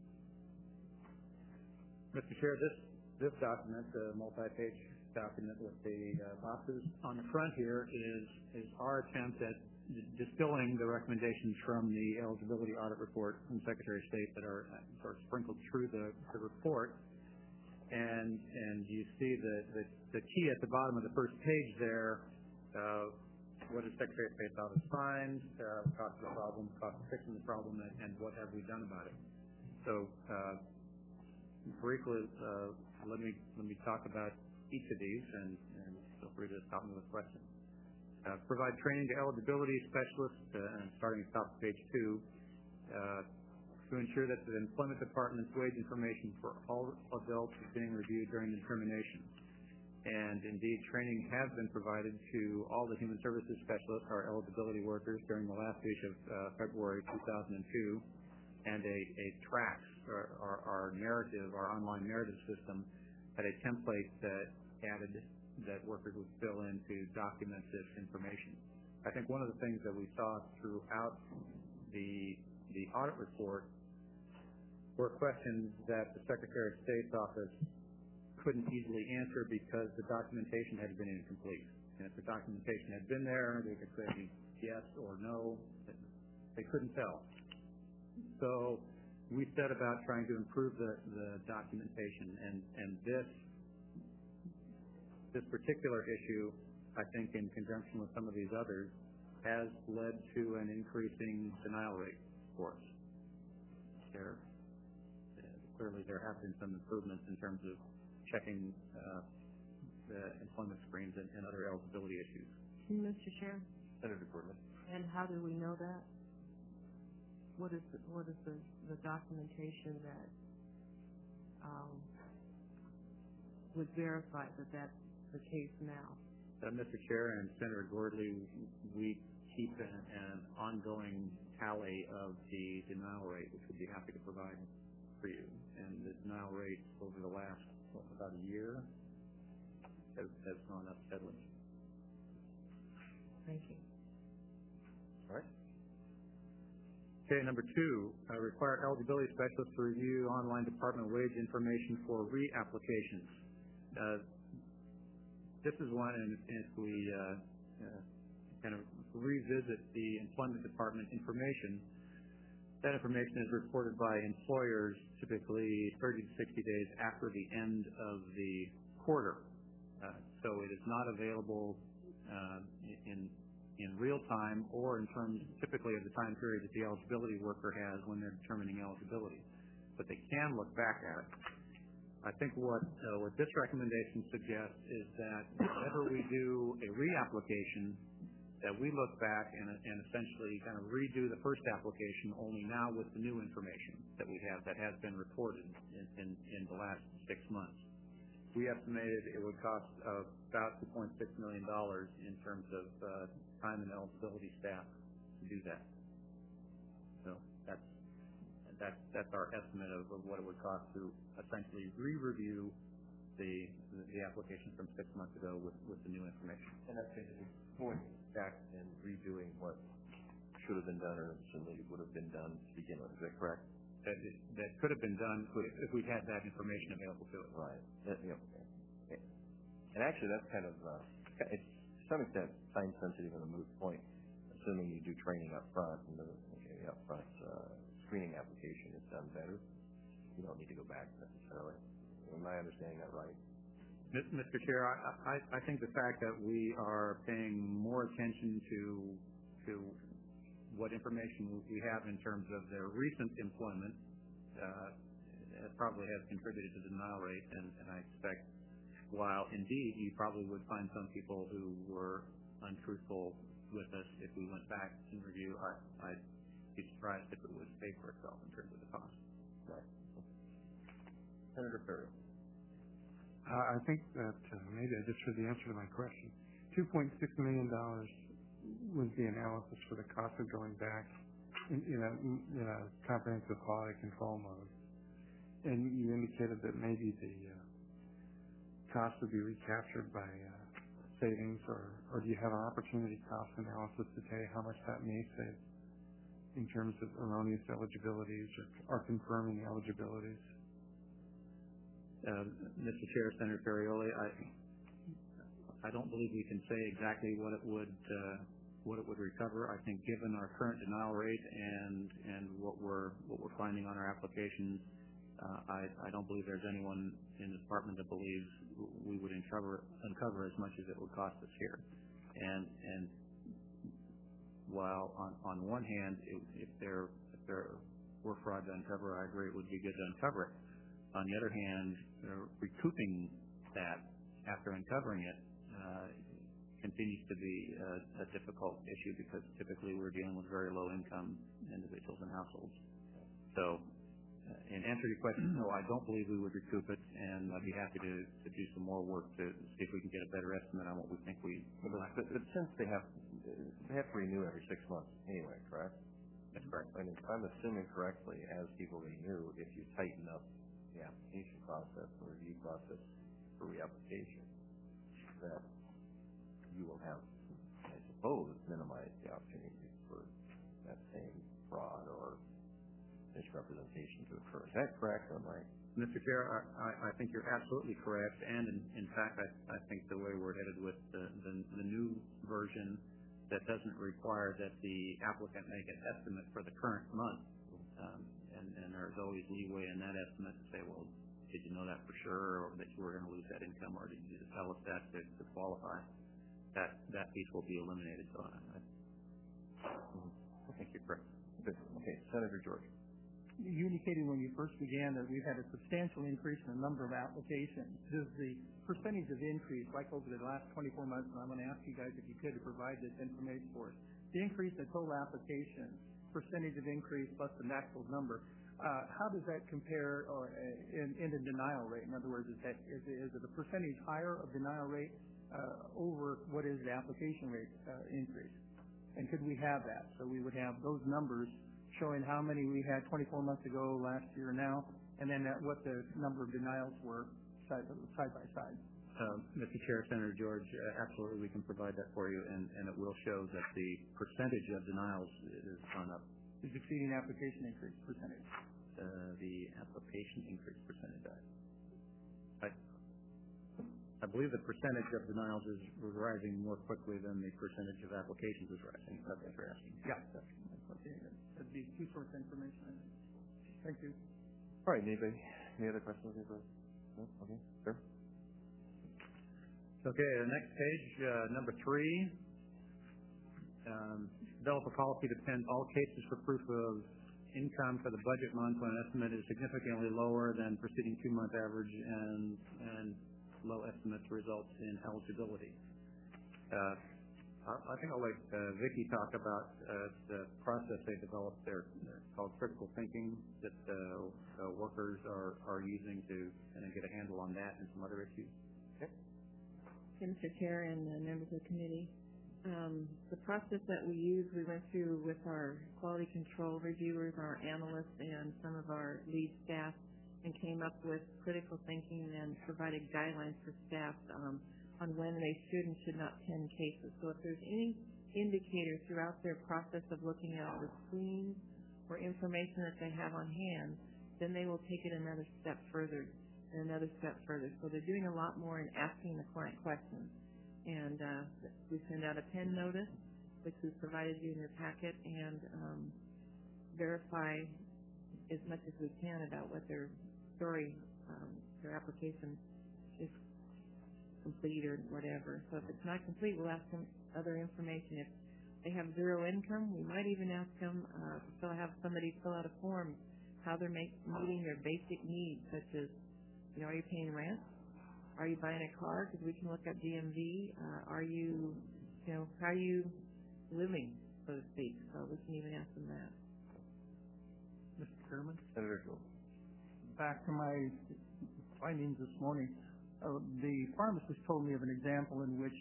Speaker 3: Mr. Chair, this document, the multi-page document with the boxes on the front here is our attempt at distilling the recommendations from the eligibility audit report from the Secretary of State that are sort of sprinkled through the report. And you see the key at the bottom of the first page there, what does Secretary of State's office find, cost of the problem, cost of fixing the problem, and what have we done about it. So briefly, let me talk about each of these, and feel free to stop me with questions. Provide training to eligibility specialists, and starting at top of page 2, to ensure that the Employment Department's wage information for all adults is being reviewed during the determination. And indeed, training has been provided to all the human services specialists, our eligibility workers, during the last week of February 2002, and a TRACS, our narrative, our online narrative system, had a template that added that workers would fill in to document this information. I think one of the things that we saw throughout the audit report were questions that the Secretary of State's office couldn't easily answer because the documentation had been incomplete. And if the documentation had been there, they could say yes or no. They couldn't tell. So we set about trying to improve the documentation, and this particular issue, I think in conjunction with some of these others, has led to an increasing denial rate for us. Clearly there have been some improvements in terms of checking the employment screens and other eligibility issues.
Speaker 9: Mr. Chair?
Speaker 1: Senator Gordon.
Speaker 9: And how do we know that? What is the documentation that would verify that that's the case now?
Speaker 3: Mr. Chair and Senator Gordley, we keep an ongoing tally of the denial rate, which we'd be happy to provide for you. And the denial rate over the last, about a year has gone up steadily.
Speaker 9: Thank you.
Speaker 1: All right.
Speaker 3: Okay, number 2, require eligibility specialists to review online department wage information for reapplications. This is one, and if we kind of revisit the Employment Department information, that information is reported by employers typically 30 to 60 days after the end of the quarter. So it is not available in real time or in terms typically of the time period that the eligibility worker has when they're determining eligibility. But they can look back at it. I think what this recommendation suggests is that whenever we do a reapplication, that we look back and essentially kind of redo the first application only now with the new information that we have that has been reported in the last 6 months. We estimated it would cost about $2.6 million in terms of time and eligibility staff to do that. So that's our estimate of what it would cost to essentially re-review the application from 6 months ago with the new information.
Speaker 1: And that's basically going back and redoing what should have been done or certainly would have been done to begin with. Is that correct?
Speaker 3: That could have been done if we'd had that information available to us.
Speaker 1: Right. And actually, that's kind of, it's to some extent time sensitive and a moot point, assuming you do training up front and the upfront screening application is done better. You don't need to go back necessarily. Am I understanding that right?
Speaker 3: Mr. Chair, I think the fact that we are paying more attention to what information we have in terms of their recent employment probably has contributed to the denial rate, and I expect while indeed you probably would find some people who were untruthful with us if we went back and review, I'd be surprised if it would pay for itself in terms of the cost.
Speaker 1: Right. Senator Ferriero.
Speaker 10: I think that maybe I just heard the answer to my question. $2.6 million was the analysis for the cost of going back in a comprehensive quality control mode. And you indicated that maybe the cost would be recaptured by savings, or do you have an opportunity cost analysis to tell you how much that may save in terms of erroneous eligibilities or confirming eligibilities?
Speaker 3: Mr. Chair, Senator Ferrioli, I don't believe we can say exactly what it would recover. I think given our current denial rate and what we're finding on our applications, I don't believe there's anyone in the department that believes we would uncover as much as it would cost us here. And while on one hand, if there were fraud to uncover, I agree it would be good to uncover it. On the other hand, recouping that after uncovering it continues to be a difficult issue because typically we're dealing with very low-income individuals and households. So, in answer to your question, no, I don't believe we would recoup it, and I'd be happy to do some more work to see if we can get a better estimate on what we think we would like.
Speaker 1: But since they have to renew every 6 months anyway, correct?
Speaker 3: That's correct.
Speaker 1: I mean, if I'm assuming correctly, as people renew, if you tighten up the application process, the review process for reapplication, that you will have, I suppose, minimized the opportunity for that same fraud or misrepresentation to occur. Is that correct or am I?
Speaker 3: Mr. Chair, I think you're absolutely correct, and in fact, I think the way we're headed with the new version that doesn't require that the applicant make an estimate for the current month, and there's always leeway in that estimate to say, well, did you know that for sure, or that you were going to lose that income, or did you just tell us that to qualify? That piece will be eliminated. So I think you're correct.
Speaker 1: Good. Okay, Senator George.
Speaker 5: You indicated when you first began that we've had a substantial increase in the number of applications. Does the percentage of increase, like over the last 24 months, and I'm going to ask you guys if you could to provide this information for us, the increase in total applications, percentage of increase plus the actual number, how does that compare in the denial rate? In other words, is it a percentage higher of denial rate over what is the application rate increase? And could we have that? So we would have those numbers showing how many we had 24 months ago, last year, now, and then what the number of denials were side by side.
Speaker 3: Mr. Chair, Senator George, absolutely we can provide that for you, and it will show that the percentage of denials is gone up.
Speaker 5: Is exceeding application increase percentage?
Speaker 3: The application increase percentage. I believe the percentage of denials is rising more quickly than the percentage of applications is rising. That's what you're asking.
Speaker 5: Yeah. Okay. That'd be two source information. Thank you.
Speaker 1: All right. Anybody? Any other questions? No? Okay. Sure.
Speaker 3: Okay. The next page, number 3. Develop a policy to pin all cases for proof of income for the budget month when an estimate is significantly lower than preceding 2-month average and low estimates results in eligibility. I think I'll let Vicki talk about the process they developed there. It's called critical thinking that workers are using to kind of get a handle on that and some other issues.
Speaker 4: Okay. Mr. Chair and members of the committee, the process that we went through with our quality control reviewers, our analysts, and some of our lead staff, and came up with critical thinking and provided guidelines for staff on when they should and should not pin cases. So if there's any
Speaker 9: indicator throughout their process of looking at the screens or information that they have on hand, then they will take it another step further and another step further. So they're doing a lot more in asking the client questions. And we send out a PEN notice, which we've provided you in your packet, and verify as much as we can about what their story, their application is complete or whatever. So if it's not complete, we'll ask them other information. If they have zero income, we might even ask them to have somebody fill out a form how they're meeting their basic needs, such as, are you paying rent? Are you buying a car? Because we can look at DMV. Are you, how are you living, so to speak? So we can even ask them that.
Speaker 5: Mr. Chairman?
Speaker 1: Senator Gould.
Speaker 5: Back to my findings this morning. The pharmacist told me of an example in which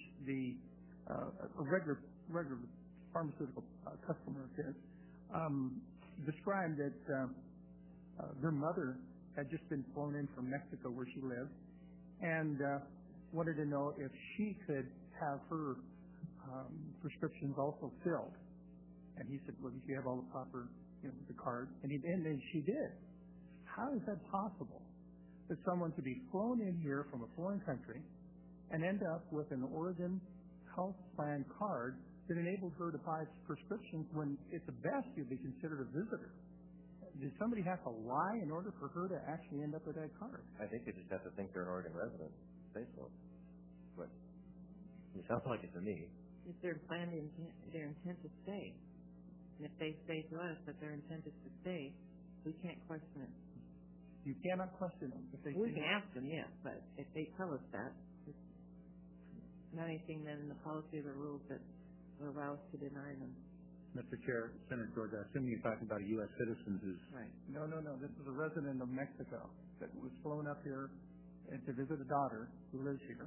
Speaker 5: a regular pharmaceutical customer of his described that their mother had just been flown in from Mexico, where she lived, and wanted to know if she could have her prescriptions also filled. And he said, well, you have all the proper, the card, and she did. How is that possible? That someone could be flown in here from a foreign country and end up with an Oregon health plan card that enabled her to buy prescriptions when at the best you'd be considered a visitor. Did somebody have to lie in order for her to actually end up with that card?
Speaker 1: I think they just have to think they're an Oregon resident. Say so. But it sounds like it to me.
Speaker 9: If they're planning their intent to stay, and if they say to us that their intent is to stay, we can't question it.
Speaker 5: You cannot question them.
Speaker 9: We can ask them, yes, but if they tell us that, it's not anything then in the policy or the rules that will allow us to deny them.
Speaker 3: Mr. Chair, Senator George, I assume you're talking about a U.S. citizen who's...
Speaker 9: Right.
Speaker 5: No. This is a resident of Mexico that was flown up here to visit a daughter who lives here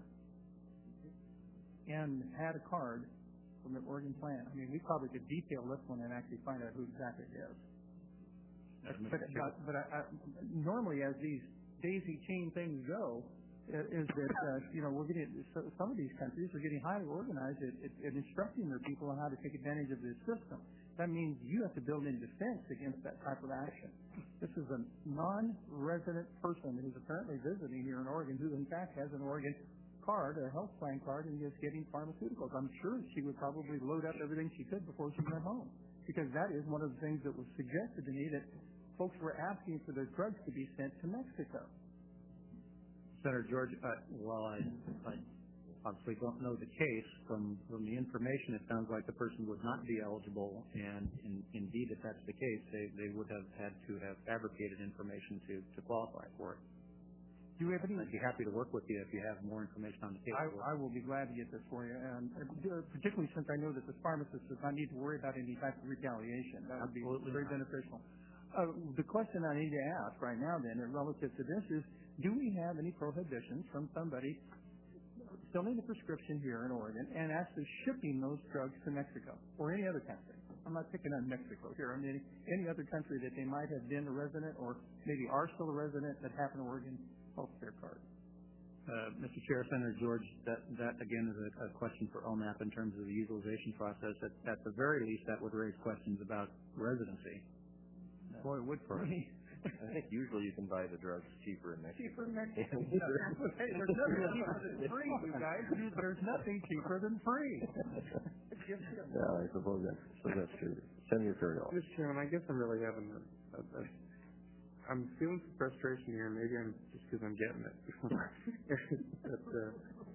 Speaker 5: and had a card from the Oregon plan. I mean, we probably could detail this one and actually find out who exactly it is. But normally, as these daisy chain things go, is that we're getting some of these countries are getting highly organized at instructing their people on how to take advantage of this system. That means you have to build in defense against that type of action. This is a non-resident person who's apparently visiting here in Oregon, who in fact has an Oregon card, a health plan card, and is getting pharmaceuticals. I'm sure she would probably load up everything she could before she went home, because that is one of the things that was suggested to me, that folks were asking for their drugs to be sent to Mexico.
Speaker 3: Senator George, while I obviously don't know the case, from the information, it sounds like the person would not be eligible, and indeed, if that's the case, they would have had to have fabricated information to qualify for it.
Speaker 5: Do you have any?
Speaker 3: I'd be happy to work with you if you have more information on the case.
Speaker 5: I will be glad to get this for you, and particularly since I know that the pharmacist does not need to worry about any type of retaliation. That would be very beneficial. The question I need to ask right now, then, relative to this is, do we have any prohibitions from somebody filling a prescription here in Oregon and actually shipping those drugs to Mexico or any other country? I'm not picking on Mexico here. I mean, any other country that they might have been a resident or maybe are still a resident that have an Oregon health care card.
Speaker 3: Mr. Chair, Senator George, that again is a question for OMAP in terms of the utilization process. At the very least, that would raise questions about residency.
Speaker 5: Boy, it would for me.
Speaker 1: I think usually you can buy the drugs cheaper in Mexico.
Speaker 5: Cheaper in Mexico. Hey, there's nothing cheaper than free, you guys. There's nothing cheaper than free.
Speaker 1: Yeah, I suppose that's true. Senator Curriel.
Speaker 10: Mr. Chairman, I guess I'm really having I'm feeling some frustration here. Maybe I'm just because I'm getting it. But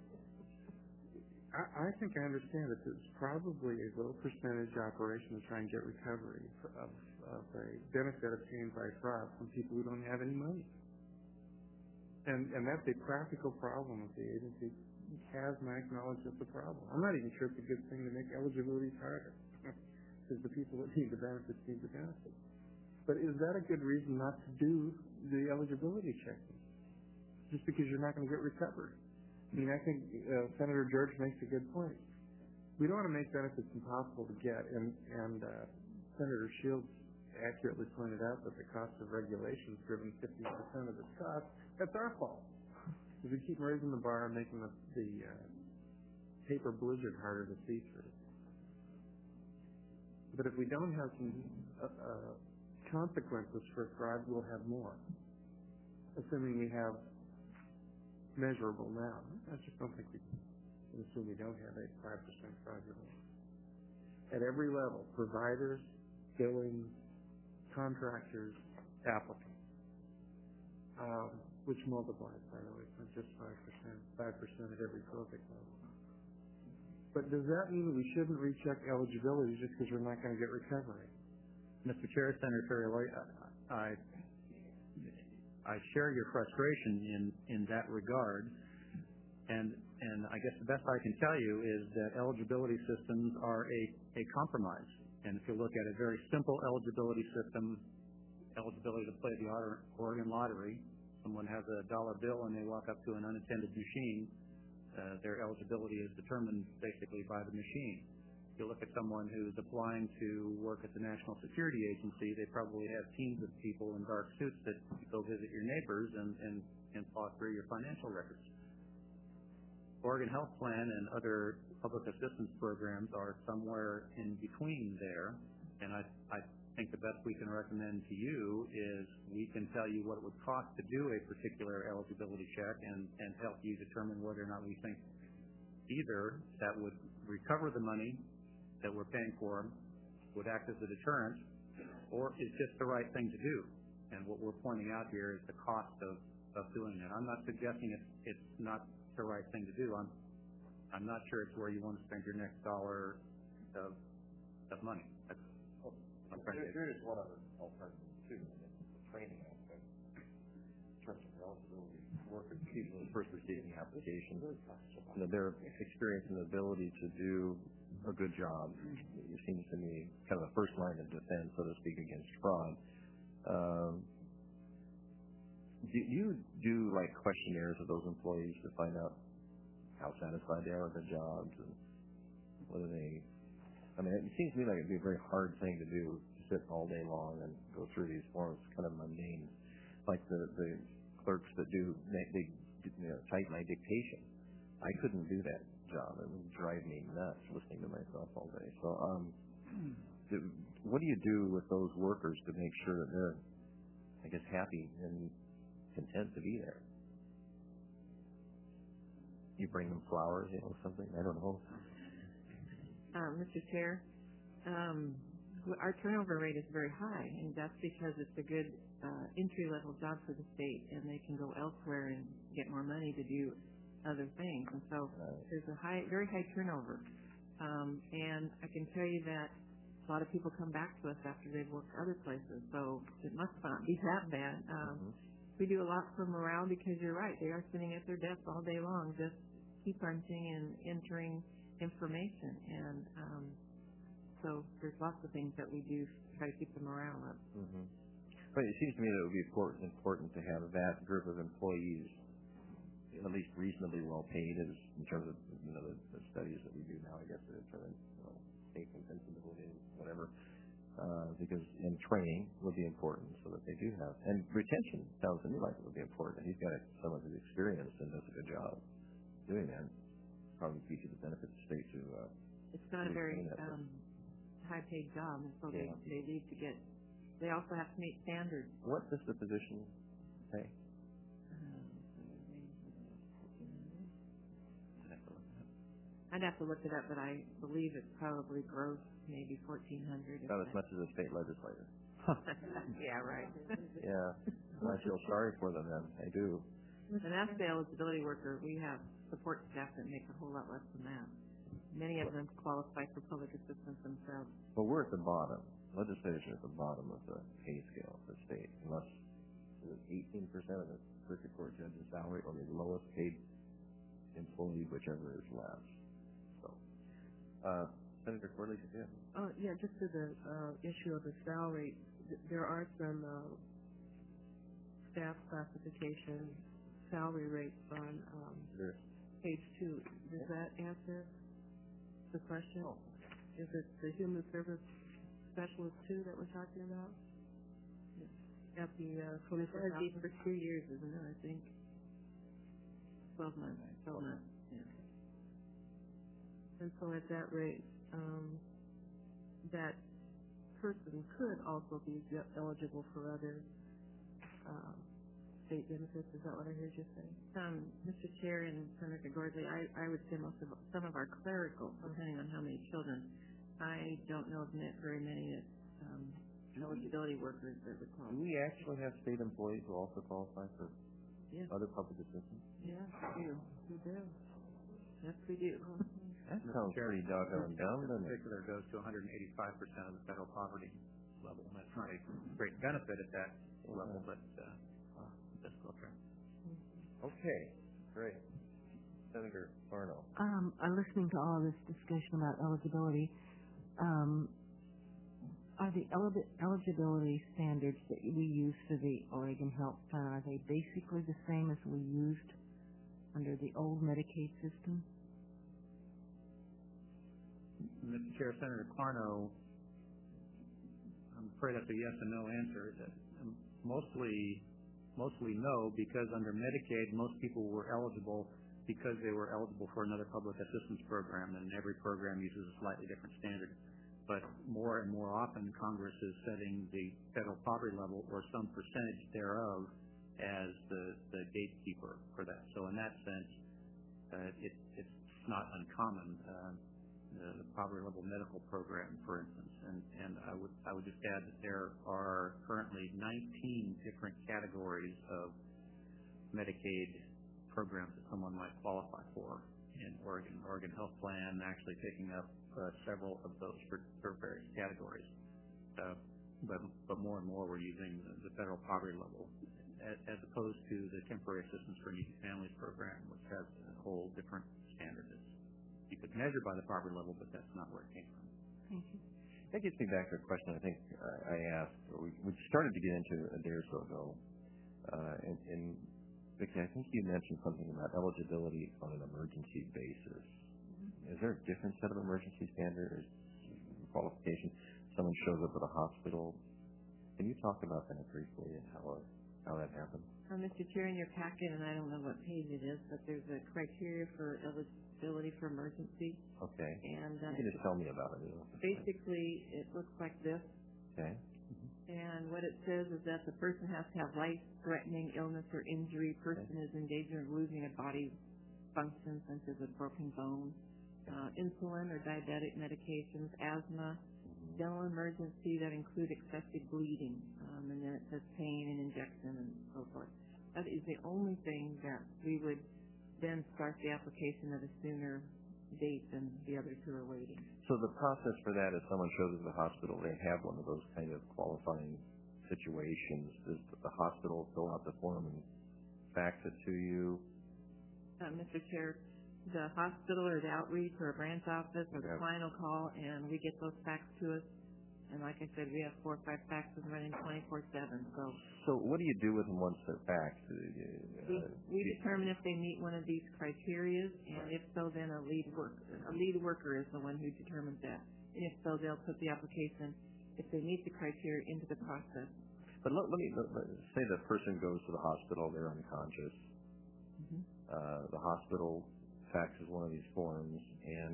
Speaker 10: I think I understand that it's probably a low percentage operation to try and get recovery of a benefit obtained by fraud from people who don't have any money. And that's a practical problem that the agency has not acknowledged as a problem. I'm not even sure it's a good thing to make eligibility harder, because the people that need the benefits need the benefits. But is that a good reason not to do the eligibility checking? Just because you're not going to get recovery? I mean, I think Senator George makes a good point. We don't want to make benefits impossible to get, and Senator Shields accurately pointed out that the cost of regulation is driven 50% of its cost. That's our fault. Because we keep raising the bar and making the paper blizzard harder to see through. But if we don't have some consequences for fraud, we'll have more, assuming we have measurable now. I just don't think we can assume we don't have a 5% fraudulent. At every level, providers, billing, contractors, applicants, which multiplies, by the way, it's not just 5% at every project level. But does that mean that we shouldn't recheck eligibility just because we're not going to get recovery?
Speaker 3: Mr. Chair, Senator Ferriero, I share your frustration in that regard, and I guess the best I can tell you is that eligibility systems are a compromise. And if you look at a very simple eligibility system, eligibility to play the Oregon Lottery, someone has a dollar bill and they walk up to an unattended machine, their eligibility is determined basically by the machine. If you look at someone who's applying to work at the National Security Agency, they probably have teams of people in dark suits that go visit your neighbors and paw through your financial records. Oregon Health Plan and other public assistance programs are somewhere in between there, and I think the best we can recommend to you is we can tell you what it would cost to do a particular eligibility check and help you determine whether or not we think either that would recover the money that we're paying for, would act as a deterrent, or is just the right thing to do. And what we're pointing out here is the cost of doing that. I'm not suggesting it's not the right thing to do. I'm not sure it's where you want to spend your next dollar of money.
Speaker 1: There is one other alternative too, the training aspect. In terms of eligibility, workers, people first receiving the application, their experience and ability to do a good job, it seems to me, kind of the first line of defense, so to speak, against fraud. Do you do like questionnaires of those employees to find out how satisfied they are with their jobs and whether they? I mean, it seems to me like it'd be a very hard thing to do, to sit all day long and go through these forms, kind of mundane, like the clerks that do they type my dictation. I couldn't do that job. It would drive me nuts listening to myself all day. So, what do you do with those workers to make sure that they're, I guess, happy and content to be there? You bring them flowers, something? I don't know.
Speaker 4: Mr. Chair, our turnover rate is very high, and that's because it's a good entry-level job for the state, and they can go elsewhere and get more money to do other things. And so there's a very high turnover. And I can tell you that a lot of people come back to us after they've worked other places, so it must not be that bad. We do a lot for morale because you're right. They are sitting at their desks all day long just key punching and entering information. And so there's lots of things that we do to try to keep the morale up.
Speaker 1: But it seems to me that it would be important to have that group of employees at least reasonably well paid in terms of the studies that we do now, I guess, to determine safe and sensibility, whatever. Because training would be important so that they do have. And retention sounds to me like it would be important. He's got someone who's experienced and does a good job doing that. Probably be to the benefit of the state to.
Speaker 4: It's not a very high-paid job, and so they need to get. They also have to meet standards.
Speaker 1: What does the position pay?
Speaker 4: I'd have to look it up, but I believe it's probably gross, maybe $1,400.
Speaker 1: About as much as a state legislator.
Speaker 4: Yeah, right.
Speaker 1: Yeah, I feel sorry for them then. I do.
Speaker 4: And that's the eligibility worker. We have support staff that make a whole lot less than that. Many of them qualify for public assistance themselves.
Speaker 1: Well, we're at the bottom. Legislators are at the bottom of the pay scale of the state, unless 18% of the circuit court judge's salary or the lowest paid employee, whichever is less. So, Senator Corley, did you?
Speaker 9: Yeah, just to the issue of the salary, there are some staff classification salary rates on page 2. Does that answer the question?
Speaker 1: Oh.
Speaker 9: Is it the human service specialist 2 that we're talking about? At the 24,000
Speaker 4: for 2 years, isn't it? I think 12 months. 12 months. Yeah.
Speaker 9: And so at that rate, that person could also be eligible for other state benefits. Is that what I heard you say?
Speaker 4: Mr. Chair and Senator Gordley, I would say some of our clerical, depending on how many children, I don't know of very many eligibility workers that would qualify.
Speaker 1: Do we actually have state employees who also qualify for other public assistance?
Speaker 9: Yes, we do. We do. Yes, we do.
Speaker 1: That sounds pretty doggone dumb, doesn't it?
Speaker 3: In particular, goes to 185% of the federal poverty level. And that's not a great benefit at that level, but fiscal term.
Speaker 1: Okay, great. Senator Farno.
Speaker 11: I'm listening to all this discussion about eligibility. Are the eligibility standards that we use for the Oregon Health Plan, are they basically the same as we used under the old Medicaid system?
Speaker 3: Mr. Chair, Senator Clarno, I'm afraid that's a yes and no answer. Mostly no, because under Medicaid, most people were eligible because they were eligible for another public assistance program, and every program uses a slightly different standard. But more and more often, Congress is setting the federal poverty level or some percentage thereof as the gatekeeper for that. So in that sense, it's not uncommon. The poverty level medical program, for instance, and I would just add that there are currently 19 different categories of Medicaid programs that someone might qualify for in Oregon. Oregon Health Plan actually picking up several of those for various categories. But more and more we're using the federal poverty level as opposed to the temporary assistance for needy families program, which has a whole different standard. You could measure by the poverty level, but that's not where it came from.
Speaker 11: Thank you.
Speaker 1: That gets me back to a question I think I asked, or we started to get into a day or so ago. And Vicki, I think you mentioned something about eligibility on an emergency basis. Is there a different set of emergency standards, qualifications? Someone shows up at a hospital. Can you talk about that briefly and how that happens?
Speaker 4: Mr. Chair, in your packet, and I don't know what page it is, but there's a criteria for eligibility for emergency.
Speaker 1: Okay.
Speaker 4: And
Speaker 1: you can just tell me about it.
Speaker 4: Basically, it looks like this.
Speaker 1: Okay.
Speaker 4: And what it says is that the person has to have life-threatening illness or injury. Person is in danger of losing a body function, such as a broken bone, insulin or diabetic medications, asthma, dental emergency that include excessive bleeding, and then it says pain and injection and so forth. That is the only thing that we would then start the application at a sooner date than the other two are waiting.
Speaker 1: So the process for that is someone shows up at the hospital, they have one of those kind of qualifying situations. Does the hospital fill out the form and fax it to you?
Speaker 4: Mr. Chair, the hospital or the outreach or a branch office or the client will call and we get those faxed to us. And like I said, we have 4 or 5 faxes running 24/7.
Speaker 1: So what do you do with them once they're faxed?
Speaker 4: We determine if they meet one of these criteria, and if so, then a lead worker is the one who determines that. And if so, they'll put the application, if they meet the criteria, into the process.
Speaker 1: But let me say the person goes to the hospital, they're unconscious. The hospital faxes one of these forms, and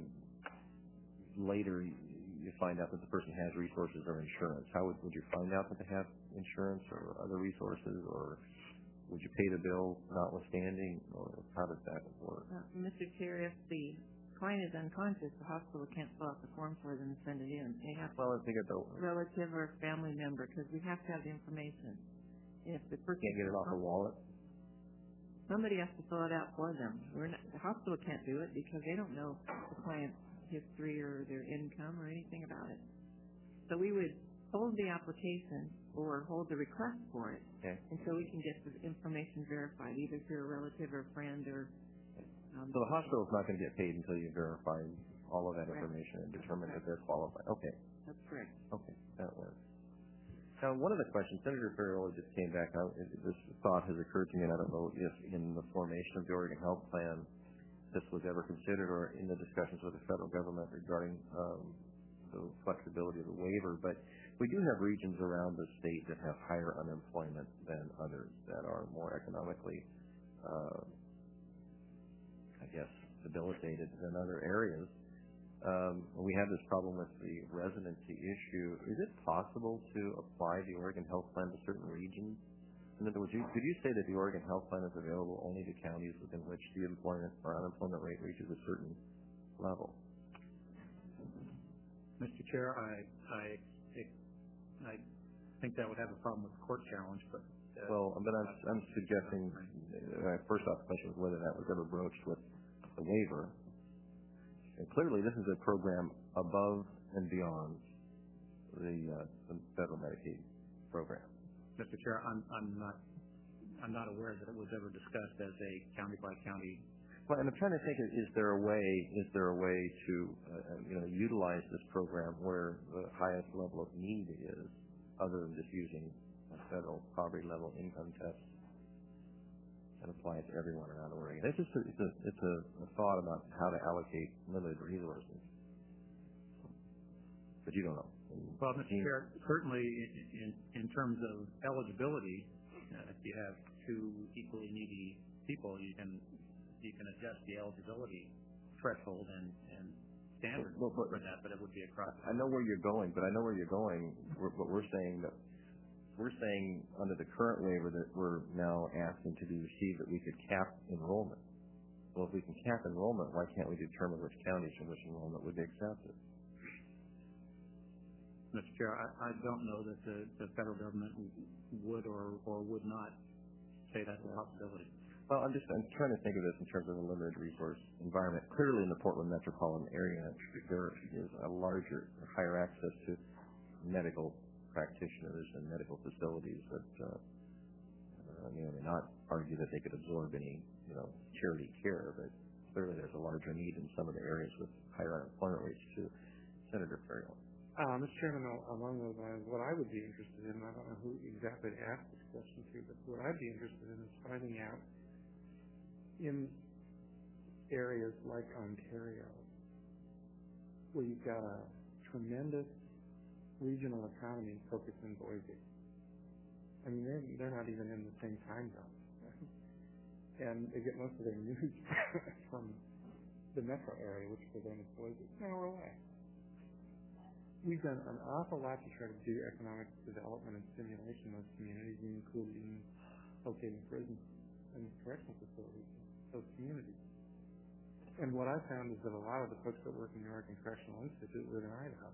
Speaker 1: later you find out that the person has resources or insurance. How would you find out that they have insurance or other resources, or would you pay the bill notwithstanding, or how does that work?
Speaker 4: Mr. Chair, if the client is unconscious, the hospital can't fill out the form for them and send it in. They have
Speaker 1: if they get the
Speaker 4: relative or family member, because we have to have the information. If the person
Speaker 1: can't get it off a wallet,
Speaker 4: somebody has to fill it out for them. The hospital can't do it because they don't know the client's history or their income or anything about it. So we would hold the application or hold the request for it until we can get the information verified, either through a relative or friend or.
Speaker 1: So the hospital is not going to get paid until you verify all of that information and determine that they're qualified. Okay.
Speaker 4: That's correct.
Speaker 1: Okay, that works. Now, one of the questions, Senator Farrell just came back out. This thought has occurred to me, and I don't know if in the formation of the Oregon Health Plan this was ever considered, or in the discussions with the federal government regarding the flexibility of the waiver. But we do have regions around the state that have higher unemployment than others, that are more economically, debilitated than other areas. We have this problem with the residency issue. Is it possible to apply the Oregon Health Plan to certain regions? In other words, did you say that the Oregon Health Plan is available only to counties within which the employment or unemployment rate reaches a certain level?
Speaker 3: Mr. Chair, I think that would have a problem with the court challenge, but
Speaker 1: I'm suggesting first off, the question was whether that was ever broached with the waiver. And clearly, this is a program above and beyond the federal Medicaid program.
Speaker 3: Mr. Chair, I'm not aware that it was ever discussed as a county by county.
Speaker 1: Well, and I'm trying to think: is there a way to utilize this program where the highest level of need is, other than just using a federal poverty level income test and apply it to everyone around Oregon? It's a thought about how to allocate limited resources, but you don't know.
Speaker 3: Well, Mr. Chair, certainly in terms of eligibility, if you have two equally needy people, you can adjust the eligibility threshold and standard for that, but it would be across.
Speaker 1: I know where you're going, but what we're saying under the current waiver that we're now asking to be received that we could cap enrollment. Well, if we can cap enrollment, why can't we determine which counties from which enrollment would be accepted?
Speaker 3: Mr. Chair, I don't know that the federal government would or would not say that's a possibility.
Speaker 1: Well, I'm trying to think of this in terms of a limited resource environment. Clearly, in the Portland metropolitan area, there is a higher access to medical practitioners and medical facilities that may not argue that they could absorb any charity care, but clearly there's a larger need in some of the areas with higher unemployment rates too. Senator Ferriero.
Speaker 10: Mr. Chairman, along those lines, what I would be interested in, I don't know who exactly to ask this question to, but what I'd be interested in is finding out in areas like Ontario, where you've got a tremendous regional economy focused in Boise. I mean, they're not even in the same time zone. And they get most of their news from the metro area, which for them is Boise. It's an hour away. We've done an awful lot to try to do economic development and stimulation in those communities, including locating prisons and correctional facilities in those communities. And what I found is that a lot of the folks that work in the Oregon Correctional Institute live in Idaho.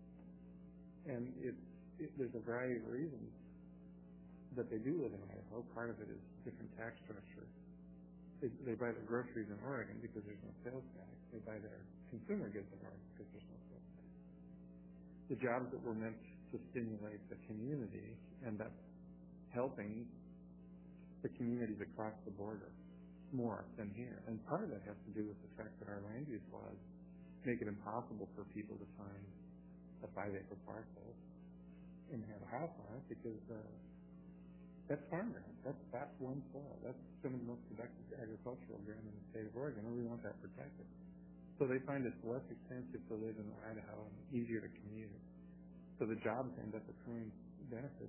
Speaker 10: And there's a variety of reasons that they do live in Idaho. Part of it is different tax structure. They buy their groceries in Oregon because there's no sales tax. They buy their consumer goods in Oregon because there's no sales tax. The jobs that were meant to stimulate the community end up helping the communities across the border more than here. And part of that has to do with the fact that our land use laws make it impossible for people to find a 5-acre parcel and have a house on it because that's farmland. That's one soil. That's some of the most productive agricultural ground in the state of Oregon, and we want that protected. So they find it's less expensive to live in Idaho and easier to commute. So the jobs end up accruing benefits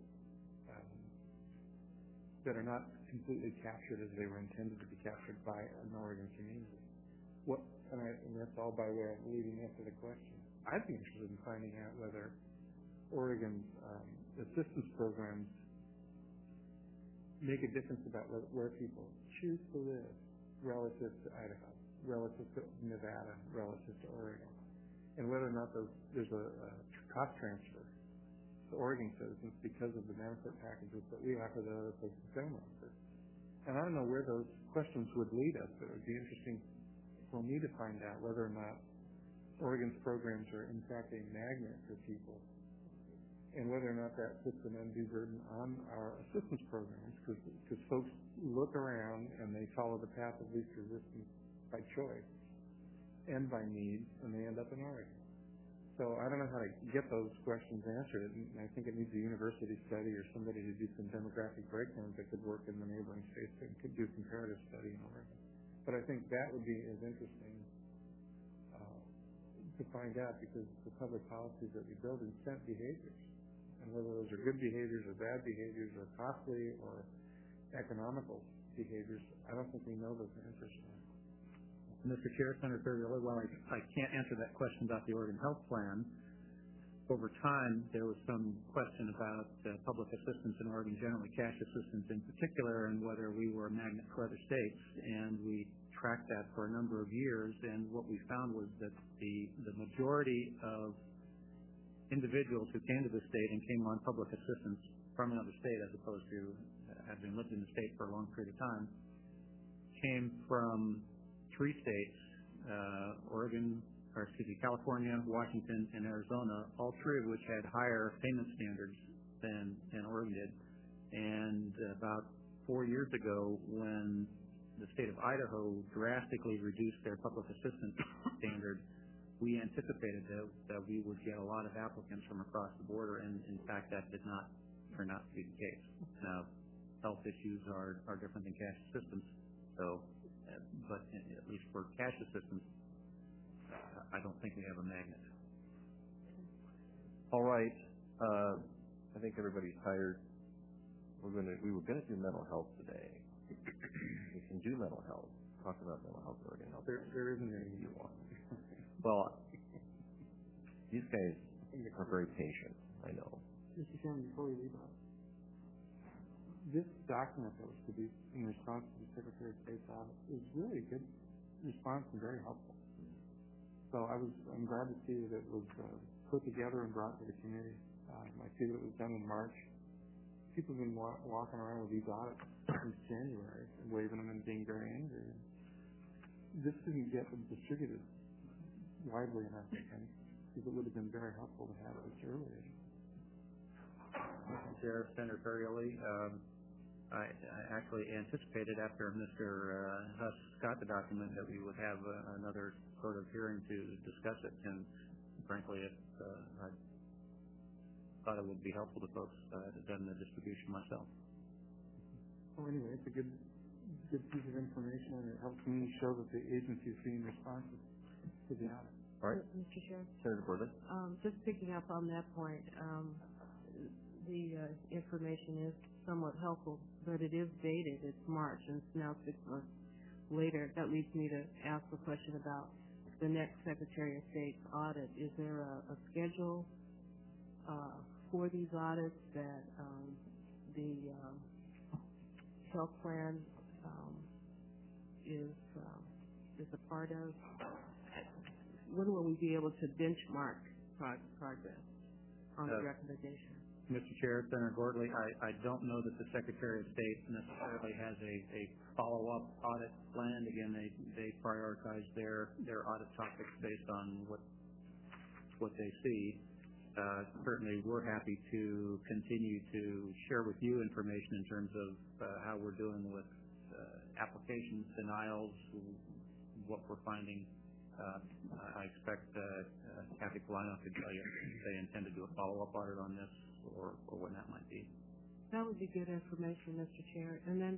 Speaker 10: that are not completely captured as they were intended to be captured by an Oregon community. And that's all by way of leading up to the question. I'd be interested in finding out whether Oregon's assistance programs make a difference about where people choose to live relative to Idaho, relative to Nevada, relative to Oregon, and whether or not there's a cost transfer to Oregon citizens because of the benefit packages that we offer that other places don't offer. And I don't know where those questions would lead us, but it would be interesting for me to find out whether or not Oregon's programs are in fact a magnet for people, and whether or not that puts an undue burden on our assistance programs, because folks look around and they follow the path of least resistance by choice and by need, and they end up in Oregon. So I don't know how to get those questions answered, and I think it needs a university study or somebody to do some demographic breakdowns that could work in the neighboring states and could do comparative study in Oregon. But I think that would be as interesting to find out, because the public policies that we build incent behaviors. And whether those are good behaviors or bad behaviors or costly or economical behaviors, I don't think we know those answers now.
Speaker 3: Mr. Chair, Senator Ferrioli, while I can't answer that question about the Oregon Health Plan, over time there was some question about public assistance in Oregon, generally cash assistance in particular, and whether we were a magnet for other states. And we tracked that for a number of years, and what we found was that the majority of individuals who came to the state and came on public assistance from another state, as opposed to having lived in the state for a long period of time, came from three states, California, Washington, and Arizona, all three of which had higher payment standards than Oregon did. And about 4 years ago, when the state of Idaho drastically reduced their public assistance standard, we anticipated that we would get a lot of applicants from across the border, and in fact that did not turn out to be the case. Now, health issues are different than cash assistance, so, but at least for cash assistance, I don't think we have a magnet.
Speaker 1: All right. I think everybody's tired. We were going to do mental health today. We can do mental health. Talk about mental health, Oregon Health.
Speaker 10: There isn't any you want.
Speaker 1: Well, these guys are very patient, I know.
Speaker 10: Mr. Chairman, before we leave, this document that was produced in response to the Secretary of State's audit is really a good response and very helpful. So I'm glad to see that it was put together and brought to the committee. I see that it was done in March. People have been walking around with these audits since January, waving them and being very angry. This didn't get distributed widely enough, I think, because it would have been very helpful to have this earlier.
Speaker 3: Mr. Chair, Senator Ferrioli, I actually anticipated after Mr. Huss got the document that we would have another sort of hearing to discuss it, and frankly, I thought it would be helpful to folks that had done the distribution myself.
Speaker 10: Well, anyway, it's a good piece of information, and it helps me show that the agency is being responsive to the audit.
Speaker 1: All right.
Speaker 9: Mr. Chair?
Speaker 1: Senator Gordon?
Speaker 9: Just picking up on that point, the information is somewhat helpful, but it is dated. It's March, and it's now 6 months later. That leads me to ask a question about the next Secretary of State's audit. Is there a schedule for these audits that the health plan is a part of? When will we be able to benchmark progress on the recommendation?
Speaker 3: Mr. Chair, Senator Gordley, I don't know that the Secretary of State necessarily has a follow-up audit plan. Again, they prioritize their audit topics based on what they see. Certainly, we're happy to continue to share with you information in terms of how we're doing with applications, denials, what we're finding. I expect Kathy Polino to tell you if they intend to do a follow-up audit on this or when that might be.
Speaker 9: That would be good information, Mr. Chair. And then,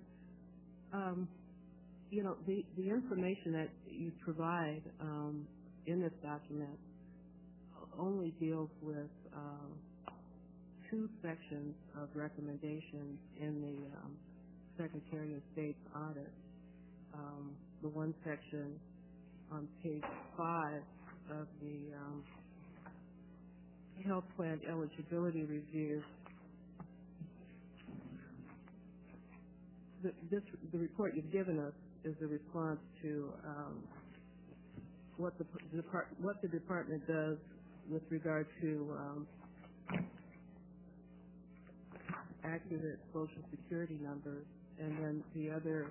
Speaker 9: the information that you provide in this document only deals with two sections of recommendations in the Secretary of State's audit. The one section on page 5 of the health plan eligibility review. The report you've given us is a response to what the department does with regard to accurate Social Security numbers, and then the other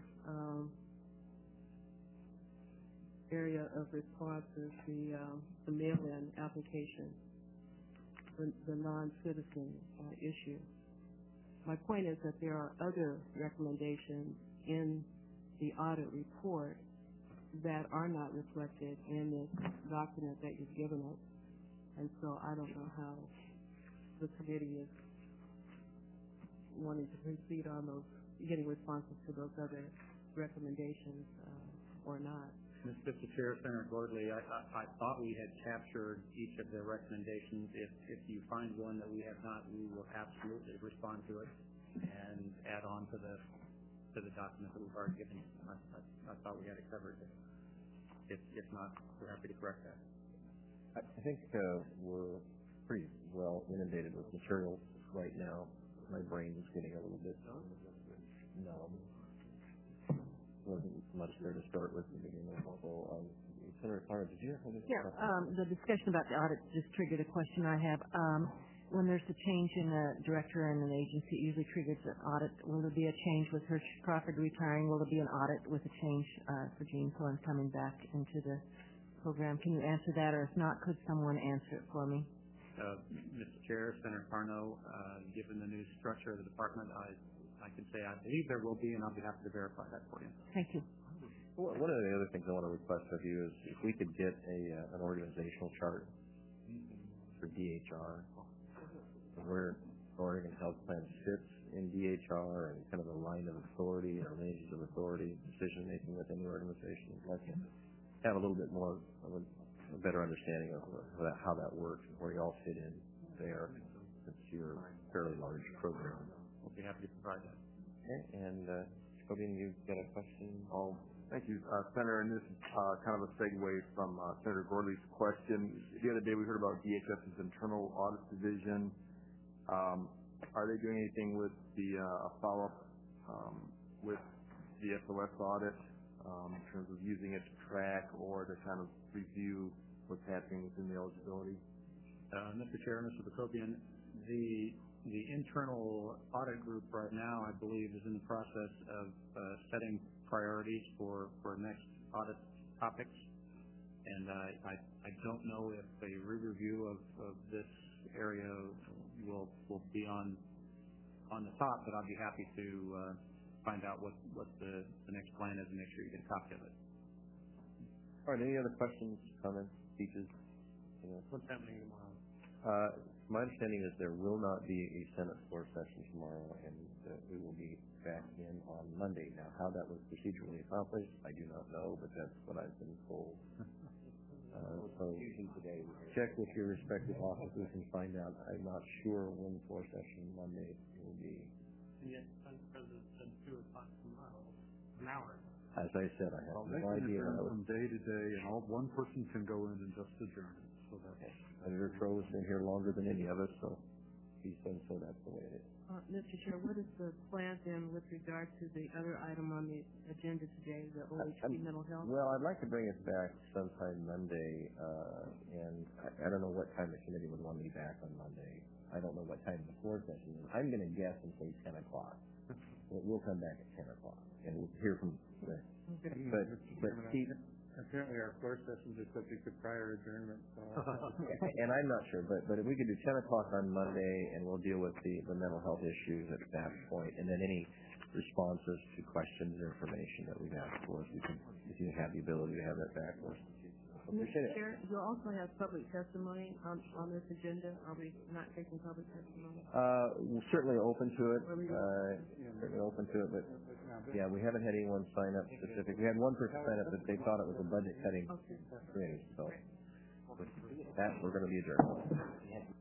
Speaker 9: area of response is the mail-in application, the non-citizen issue. My point is that there are other recommendations in the audit report that are not reflected in this document that you've given us, and so I don't know how the committee is wanting to proceed on those, getting responses to those other recommendations or not.
Speaker 3: Mr. Chair, Senator Gordley, I thought we had captured each of the recommendations. If you find one that we have not, we will absolutely respond to it and add on to the document that we've already given you. I thought we had it covered. If not, we're happy to correct that.
Speaker 1: I think we're pretty well inundated with materials right now. My brain is getting a little bit numb. Wasn't much there to start with at the beginning. So, Senator Clara, did you have something?
Speaker 11: Yeah, the discussion about the audit just triggered a question I have. When there's a change in a director in an agency, it usually triggers an audit. Will there be a change with Hersh Crawford retiring? Will there be an audit with a change for Gene Thorne coming back into the program? Can you answer that, or if not, could someone answer it for me?
Speaker 3: Mr. Chair, Senator Carno, given the new structure of the department, I can say I believe there will be, and I'll be happy to verify that for you.
Speaker 11: Thank you.
Speaker 1: One of the other things I want to request of you is if we could get an organizational chart for DHR, where Oregon Health Plan sits in DHR and kind of the line of authority or ranges of authority, decision making within the organization. I'd like to have a little bit more of a better understanding of how that works and where you all fit in there, since you're a fairly large program.
Speaker 3: We'll be happy to provide that.
Speaker 1: Okay, and Jacobian, you've got a question?
Speaker 2: Thank you, Senator, and this is kind of a segue from Senator Gordley's question. The other day we heard about DHS's internal audit division. Are they doing anything with the follow-up with the SOS audit in terms of using it to track or to kind of review what's happening within the eligibility?
Speaker 3: Mr. Chair, Mr. Jacobian, the internal audit group right now, I believe, is in the process of setting priorities for next audit topics. And I don't know if a re-review of this area will be on the top, but I'll be happy to find out what the next plan is and make sure you get a copy of it.
Speaker 1: All right, any other questions, comments, speeches?
Speaker 3: What's happening tomorrow?
Speaker 1: My understanding is there will not be a Senate floor session tomorrow, and we will be back in on Monday. Now, how that was procedurally accomplished, I do not know, but that's what I've been told. So check with your respective offices and find out. I'm not sure when the floor session Monday will be.
Speaker 10: And yet, Vice President said 2 o'clock tomorrow, an hour.
Speaker 1: As I said, I have no
Speaker 7: They can
Speaker 1: idea.
Speaker 7: adjourn from day to day, and one person can go in and just adjourn it. So that's
Speaker 1: Senator Crow has been here longer than any of us, so he said so. That's the way it is.
Speaker 9: Mr. Chair, what is the plan then with regard to the other item on the agenda today, the OHP mental health?
Speaker 1: Well, I'd like to bring it back sometime Monday, and I don't know what time the committee would want me back on Monday. I don't know what time the floor session is. I'm going to guess and say 10 o'clock. We'll come back at 10 o'clock, and we'll hear from the... But Steve...
Speaker 10: Apparently our floor sessions are subject to prior adjournment. So
Speaker 1: and I'm not sure, but if we could do 10 o'clock on Monday, and we'll deal with the mental health issues at that point, and then any responses to questions or information that we've asked for, if you have the ability to have that back for us.
Speaker 9: Mr. Chair, you'll also have public testimony on this agenda. Are we not taking public testimony?
Speaker 1: We're certainly open to it. But yeah, we haven't had anyone sign up specific. We had one person sign up that they thought it was a budget cutting thing. So with that, we're going to be adjourned.